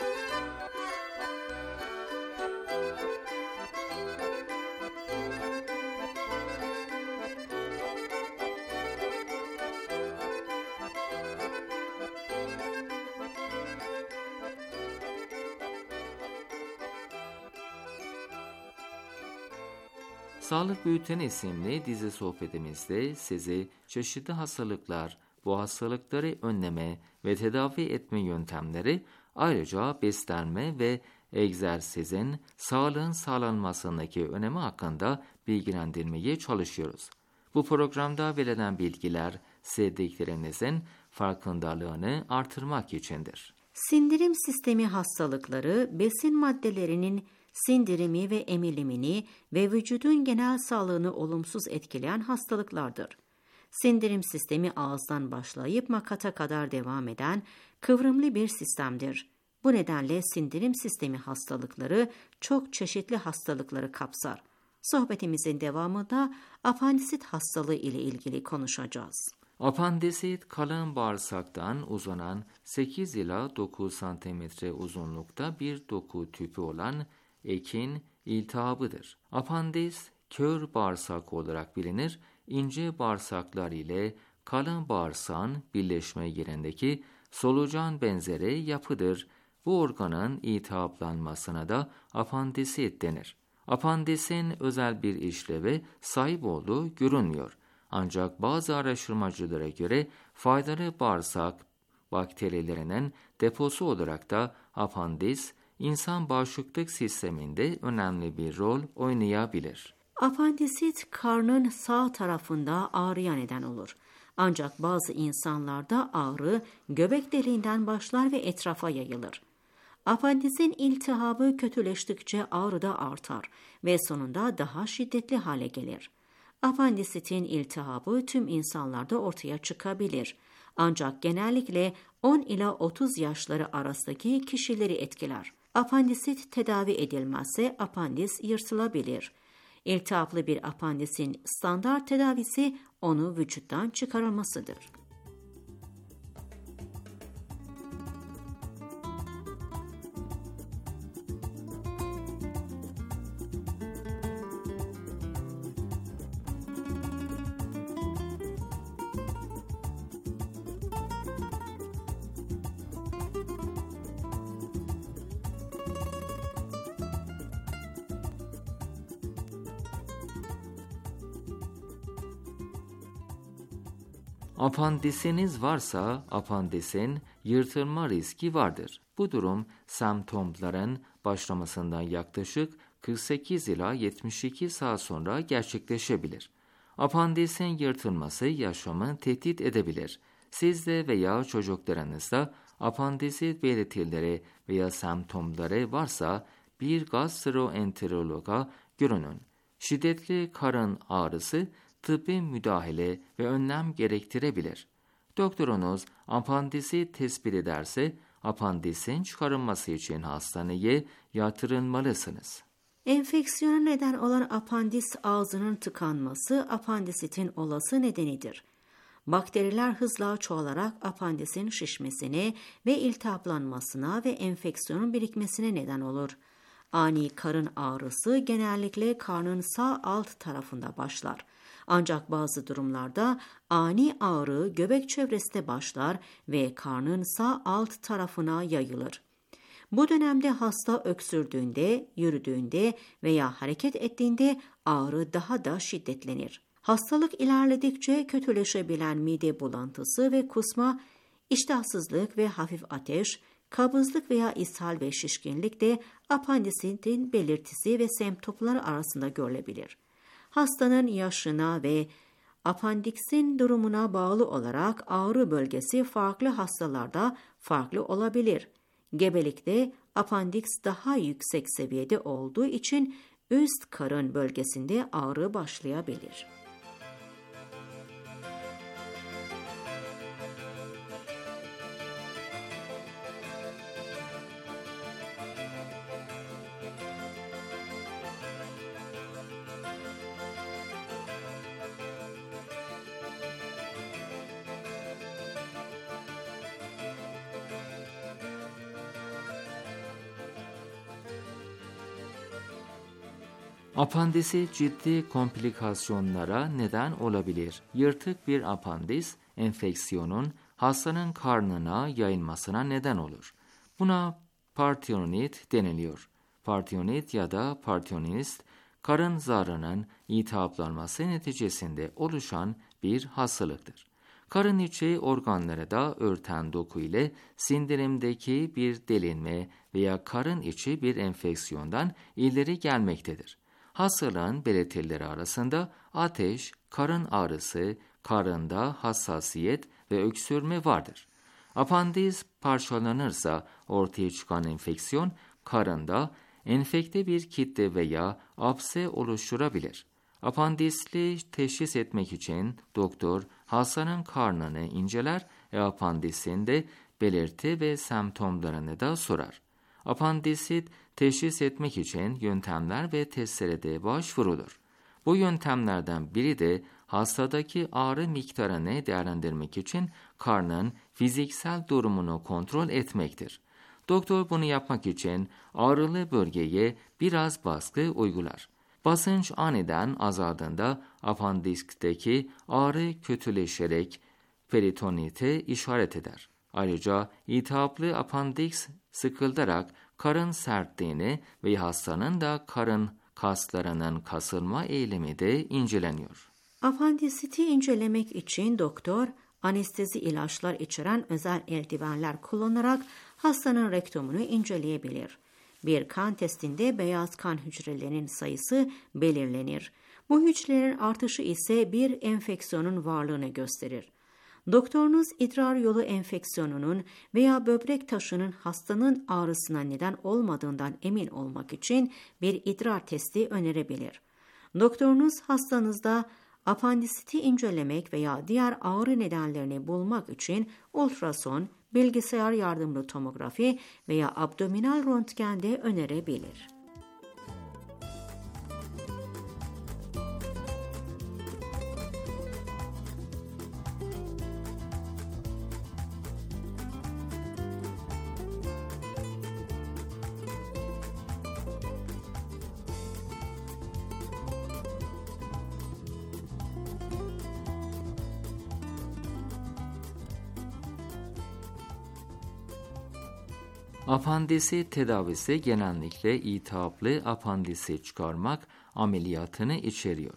Sağlık Bülteni isimli dizi sohbetimizde sizi çeşitli hastalıklar, bu hastalıkları önleme ve tedavi etme yöntemleri, ayrıca beslenme ve egzersizin sağlığın sağlanmasındaki önemi hakkında bilgilendirmeye çalışıyoruz. Bu programda verilen bilgiler sevdiklerinizin farkındalığını artırmak içindir. Sindirim sistemi hastalıkları, besin maddelerinin sindirimi ve emilimini ve vücudun genel sağlığını olumsuz etkileyen hastalıklardır. Sindirim sistemi ağızdan başlayıp makata kadar devam eden kıvrımlı bir sistemdir. Bu nedenle sindirim sistemi hastalıkları çok çeşitli hastalıkları kapsar. Sohbetimizin devamında apandisit hastalığı ile ilgili konuşacağız. Apandisit, kalın bağırsaktan uzanan sekiz ila dokuz santimetre uzunlukta bir doku tüpü olan ekin iltihabıdır. Apandis, kör bağırsak olarak bilinir, ince bağırsaklar ile kalın bağırsağın birleşme yerindeki solucan benzeri yapıdır. Bu organın iltihaplanmasına da apandisit denir. Apandisin özel bir işleve sahip olduğu görünmüyor. Ancak bazı araştırmacılara göre faydalı bağırsak bakterilerinin deposu olarak da apandis, insan bağışıklık sisteminde önemli bir rol oynayabilir. Apandisit, karnın sağ tarafında ağrıya neden olur. Ancak bazı insanlarda ağrı göbek deliğinden başlar ve etrafa yayılır. Apandisin iltihabı kötüleştikçe ağrı da artar ve sonunda daha şiddetli hale gelir. Apandisitin iltihabı tüm insanlarda ortaya çıkabilir. Ancak genellikle on ila otuz yaşları arasındaki kişileri etkiler. Apandisit tedavi edilmezse apandis yırtılabilir. İltihaplı bir apandisin standart tedavisi onu vücuttan çıkarılmasıdır. Apandisiniz varsa apandisin yırtılma riski vardır. Bu durum semptomların başlamasından yaklaşık kırk sekiz ila yetmiş iki saat sonra gerçekleşebilir. Apandisin yırtılması yaşamı tehdit edebilir. Sizde veya çocuklarınızda apandisit belirtileri veya semptomları varsa bir gastroenterologa görünün. Şiddetli karın ağrısı tıbbi müdahale ve önlem gerektirebilir. Doktorunuz apandisi tespit ederse apandisin çıkarılması için hastaneye yatırılmalısınız. Enfeksiyona neden olan apandis ağzının tıkanması apandisitin olası nedenidir. Bakteriler hızla çoğalarak apandisin şişmesine ve iltihaplanmasına ve enfeksiyonun birikmesine neden olur. Ani karın ağrısı genellikle karnın sağ alt tarafında başlar. Ancak bazı durumlarda ani ağrı göbek çevresinde başlar ve karnın sağ alt tarafına yayılır. Bu dönemde hasta öksürdüğünde, yürüdüğünde veya hareket ettiğinde ağrı daha da şiddetlenir. Hastalık ilerledikçe kötüleşebilen mide bulantısı ve kusma, iştahsızlık ve hafif ateş, kabızlık veya ishal ve şişkinlik de apandisitin belirtisi ve semptomları arasında görülebilir. Hastanın yaşına ve apandiksin durumuna bağlı olarak ağrı bölgesi farklı hastalarda farklı olabilir. Gebelikte apandiks daha yüksek seviyede olduğu için üst karın bölgesinde ağrı başlayabilir. Apandisi ciddi komplikasyonlara neden olabilir. Yırtık bir apandis, enfeksiyonun hastanın karnına yayılmasına neden olur. Buna partionit deniliyor. Partionit ya da partionist, karın zarının iltihaplanması neticesinde oluşan bir hastalıktır. Karın içi organları da örten doku ile sindirimdeki bir delinme veya karın içi bir enfeksiyondan ileri gelmektedir. Hastalığın belirtileri arasında ateş, karın ağrısı, karında hassasiyet ve öksürme vardır. Apandis parçalanırsa ortaya çıkan enfeksiyon karında enfekte bir kitle veya apse oluşturabilir. Apandisli teşhis etmek için doktor hastanın karnını inceler ve apandisin de belirti ve semptomlarını da sorar. Apandisit teşhis etmek için yöntemler ve testlere de başvurulur. Bu yöntemlerden biri de hastadaki ağrı miktarını değerlendirmek için karnın fiziksel durumunu kontrol etmektir. Doktor bunu yapmak için ağrılı bölgeye biraz baskı uygular. Basınç aniden azaldığında apandikteki ağrı kötüleşerek peritonite işaret eder. Ayrıca iltihaplı apandiks sıkıldırarak karın sertliğini ve hastanın da karın kaslarının kasılma eğilimi de inceleniyor. Apandisiti incelemek için doktor anestezi ilaçlar içeren özel eldivenler kullanarak hastanın rektumunu inceleyebilir. Bir kan testinde beyaz kan hücrelerinin sayısı belirlenir. Bu hücrelerin artışı ise bir enfeksiyonun varlığını gösterir. Doktorunuz idrar yolu enfeksiyonunun veya böbrek taşının hastanın ağrısına neden olmadığından emin olmak için bir idrar testi önerebilir. Doktorunuz hastanızda apandisiti incelemek veya diğer ağrı nedenlerini bulmak için ultrason, bilgisayar yardımlı tomografi veya abdominal röntgen de önerebilir. Apandisi tedavisi genellikle iltihaplı apandisi çıkarmak ameliyatını içeriyor.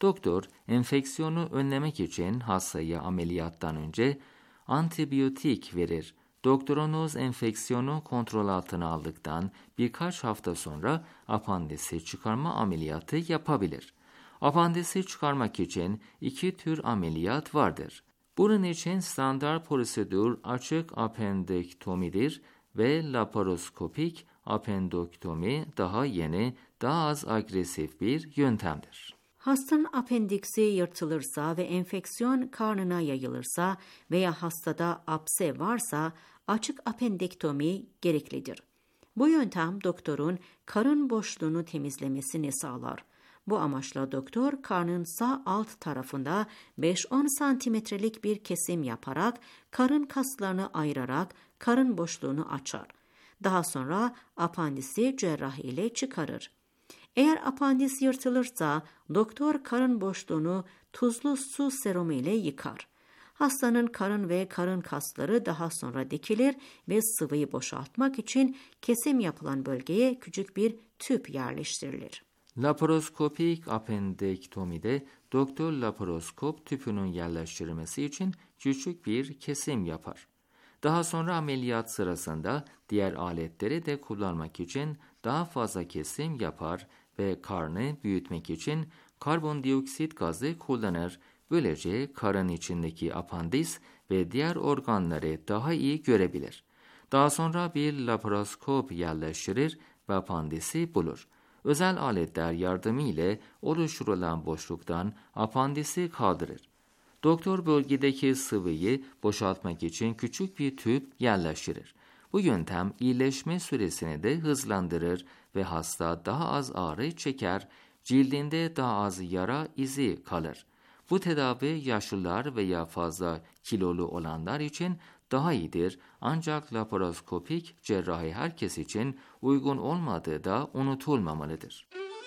Doktor, enfeksiyonu önlemek için hastaya ameliyattan önce antibiyotik verir. Doktorunuz enfeksiyonu kontrol altına aldıktan birkaç hafta sonra apandisi çıkarma ameliyatı yapabilir. Apandisi çıkarmak için iki tür ameliyat vardır. Bunun için standart prosedür açık apendektomidir ve laparoskopik apendektomi daha yeni, daha az agresif bir yöntemdir. Hastanın apendiksi yırtılırsa ve enfeksiyon karnına yayılırsa veya hastada apse varsa açık apendektomi gereklidir. Bu yöntem doktorun karın boşluğunu temizlemesini sağlar. Bu amaçla doktor karnın sağ alt tarafında beş on santimetrelik bir kesim yaparak karın kaslarını ayırarak karın boşluğunu açar. Daha sonra apandisi cerrahi ile çıkarır. Eğer apandis yırtılırsa doktor karın boşluğunu tuzlu su serumu ile yıkar. Hastanın karın ve karın kasları daha sonra dikilir ve sıvıyı boşaltmak için kesim yapılan bölgeye küçük bir tüp yerleştirilir. Laparoskopik apendektomide doktor laparoskop tüpünün yerleştirilmesi için küçük bir kesim yapar. Daha sonra ameliyat sırasında diğer aletleri de kullanmak için daha fazla kesim yapar ve karnı büyütmek için karbondioksit gazı kullanır. Böylece karın içindeki apandis ve diğer organları daha iyi görebilir. Daha sonra bir laparoskop yerleştirir ve apandisi bulur. Özel aletler yardımıyla oluşturulan boşluktan apandisi kaldırır. Doktor bölgedeki sıvıyı boşaltmak için küçük bir tüp yerleştirir. Bu yöntem iyileşme süresini de hızlandırır ve hasta daha az ağrı çeker, cildinde daha az yara izi kalır. Bu tedavi yaşlılar veya fazla kilolu olanlar için daha iyidir, ancak laparoskopik cerrahi herkes için uygun olmadığı da unutulmamalıdır.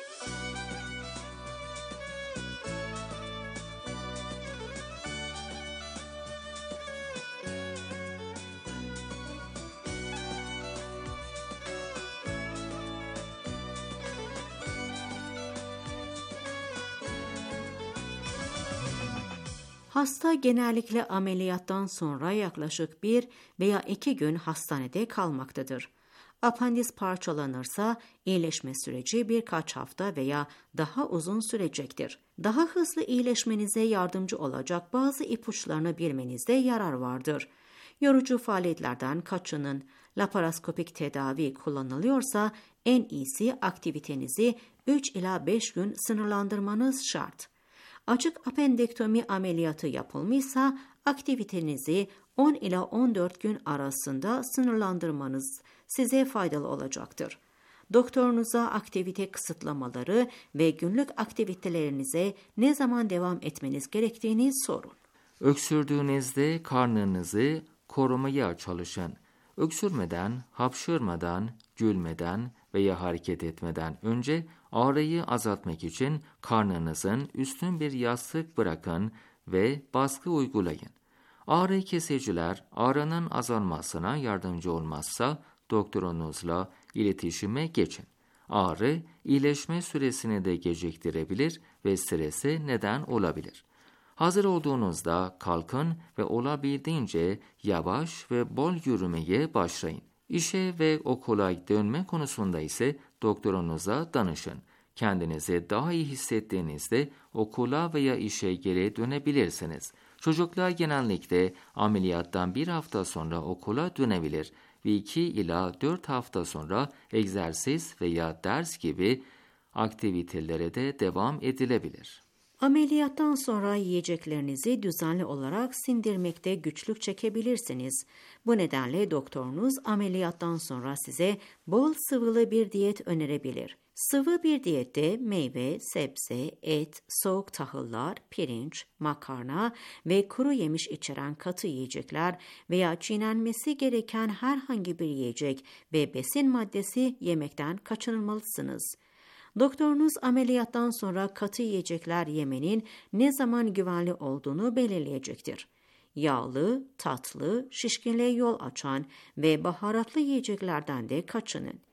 Hasta genellikle ameliyattan sonra yaklaşık bir veya iki gün hastanede kalmaktadır. Apandis parçalanırsa iyileşme süreci birkaç hafta veya daha uzun sürecektir. Daha hızlı iyileşmenize yardımcı olacak bazı ipuçlarını bilmenizde yarar vardır. Yorucu faaliyetlerden kaçının. Laparoskopik tedavi kullanılıyorsa en iyisi aktivitenizi üç ila beş gün sınırlandırmanız şart. Açık apendektomi ameliyatı yapılmışsa aktivitenizi on ila on dört gün arasında sınırlandırmanız size faydalı olacaktır. Doktorunuza aktivite kısıtlamaları ve günlük aktivitelerinize ne zaman devam etmeniz gerektiğini sorun. Öksürdüğünüzde karnınızı korumaya çalışın. Öksürmeden, hapşırmadan, gülmeden veya hareket etmeden önce ağrıyı azaltmak için karnınızın üstün bir yastık bırakın ve baskı uygulayın. Ağrı kesiciler ağrının azalmasına yardımcı olmazsa doktorunuzla iletişime geçin. Ağrı iyileşme süresini de geciktirebilir ve strese neden olabilir. Hazır olduğunuzda kalkın ve olabildiğince yavaş ve bol yürümeye başlayın. İşe ve okula dönme konusunda ise doktorunuza danışın. Kendinizi daha iyi hissettiğinizde okula veya işe geri dönebilirsiniz. Çocuklar genellikle ameliyattan bir hafta sonra okula dönebilir ve iki ila dört hafta sonra egzersiz veya ders gibi aktivitelere de devam edilebilir. Ameliyattan sonra yiyeceklerinizi düzenli olarak sindirmekte güçlük çekebilirsiniz. Bu nedenle doktorunuz ameliyattan sonra size bol sıvılı bir diyet önerebilir. Sıvı bir diyette meyve, sebze, et, soğuk tahıllar, pirinç, makarna ve kuru yemiş içeren katı yiyecekler veya çiğnenmesi gereken herhangi bir yiyecek ve besin maddesi yemekten kaçınılmalısınız. Doktorunuz ameliyattan sonra katı yiyecekler yemenin ne zaman güvenli olduğunu belirleyecektir. Yağlı, tatlı, şişkinliğe yol açan ve baharatlı yiyeceklerden de kaçının.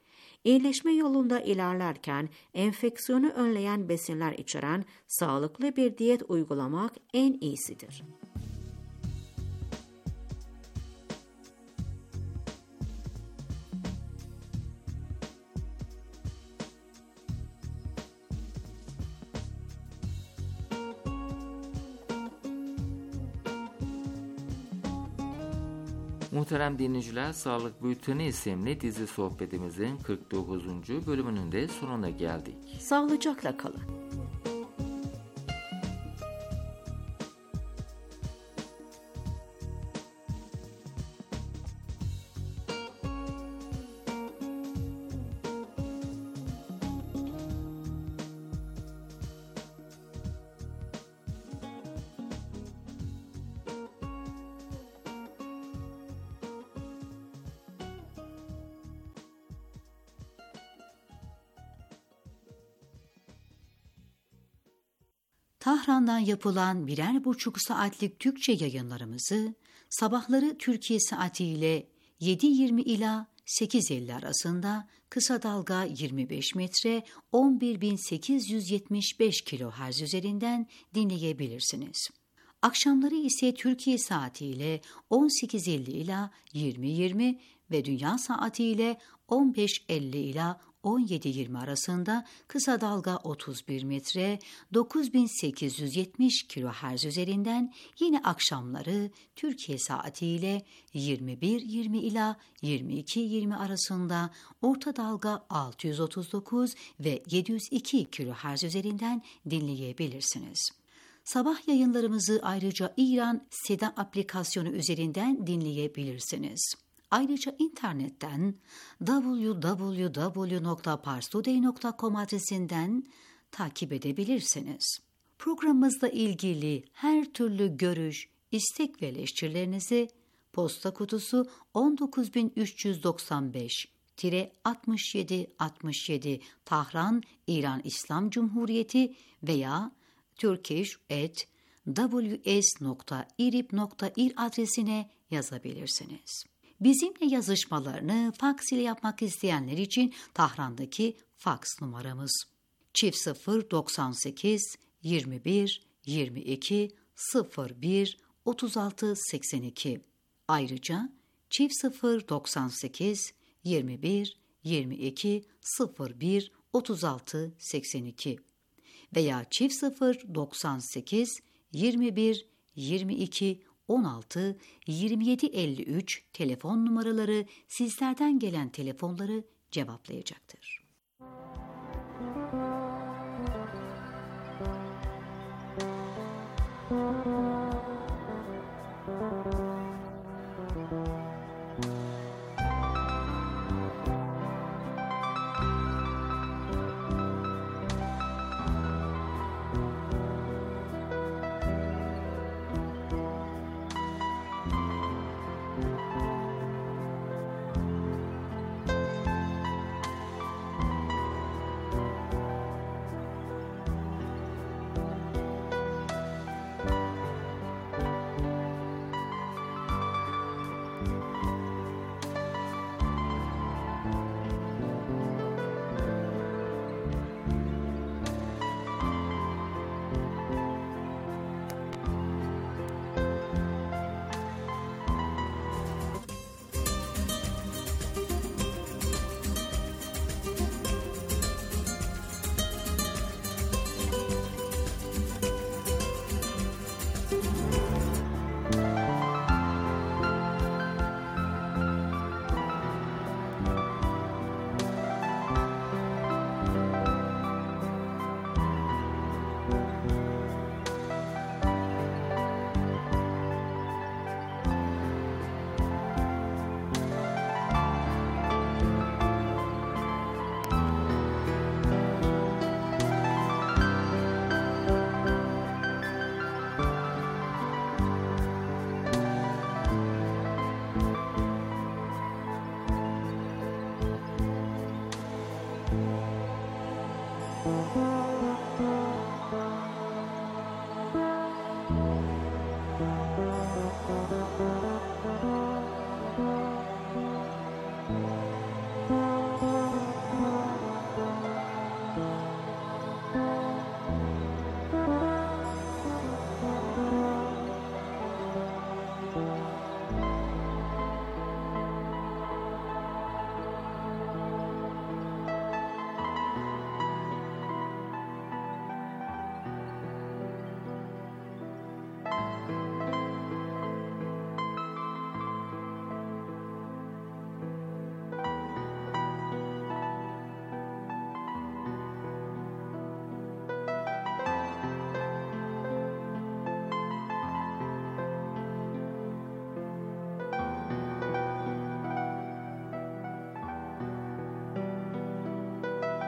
İyileşme yolunda ilerlerken enfeksiyonu önleyen besinler içeren sağlıklı bir diyet uygulamak en iyisidir. Muhterem dinleyiciler, Sağlık Bülteni isimli dizi sohbetimizin kırk dokuzuncu bölümünün de sonuna geldik. Sağlıcakla kalın. Tahran'dan yapılan birer buçuk saatlik Türkçe yayınlarımızı sabahları Türkiye saatiyle yedi yirmi ila sekiz elli arasında kısa dalga yirmi beş metre on bir bin sekiz yüz yetmiş beş kilohertz üzerinden dinleyebilirsiniz. Akşamları ise Türkiye saatiyle on sekiz elli ila yirmi yirmi ve dünya saatiyle on beş elli ila on yedi yirmi arasında kısa dalga otuz bir metre dokuz bin sekiz yüz yetmiş kilohertz üzerinden yine akşamları Türkiye saatiyle yirmi bir yirmi ila yirmi iki yirmi arasında orta dalga altı yüz otuz dokuz ve yedi yüz iki kilohertz üzerinden dinleyebilirsiniz. Sabah yayınlarımızı ayrıca İran Seda aplikasyonu üzerinden dinleyebilirsiniz. Ayrıca internetten double-u double-u double-u nokta parstoday nokta com adresinden takip edebilirsiniz. Programımızla ilgili her türlü görüş, istek ve eleştirilerinizi posta kutusu on dokuz bin üç yüz doksan beş altmış yedi altmış yedi Tahran, İran İslam Cumhuriyeti veya turkish at w s nokta irib nokta ir adresine yazabilirsiniz. Bizimle yazışmalarını faks ile yapmak isteyenler için Tahran'daki faks numaramız çift sıfır doksan sekiz yirmi bir yirmi iki sıfır bir otuz altı seksen iki. Ayrıca çift sıfır doksan sekiz yirmi bir yirmi iki sıfır bir otuz altı seksen iki veya çift sıfır doksan sekiz yirmi bir yirmi iki on altı yirmi yedi elli üç telefon numaraları sizlerden gelen telefonları cevaplayacaktır. Thank you.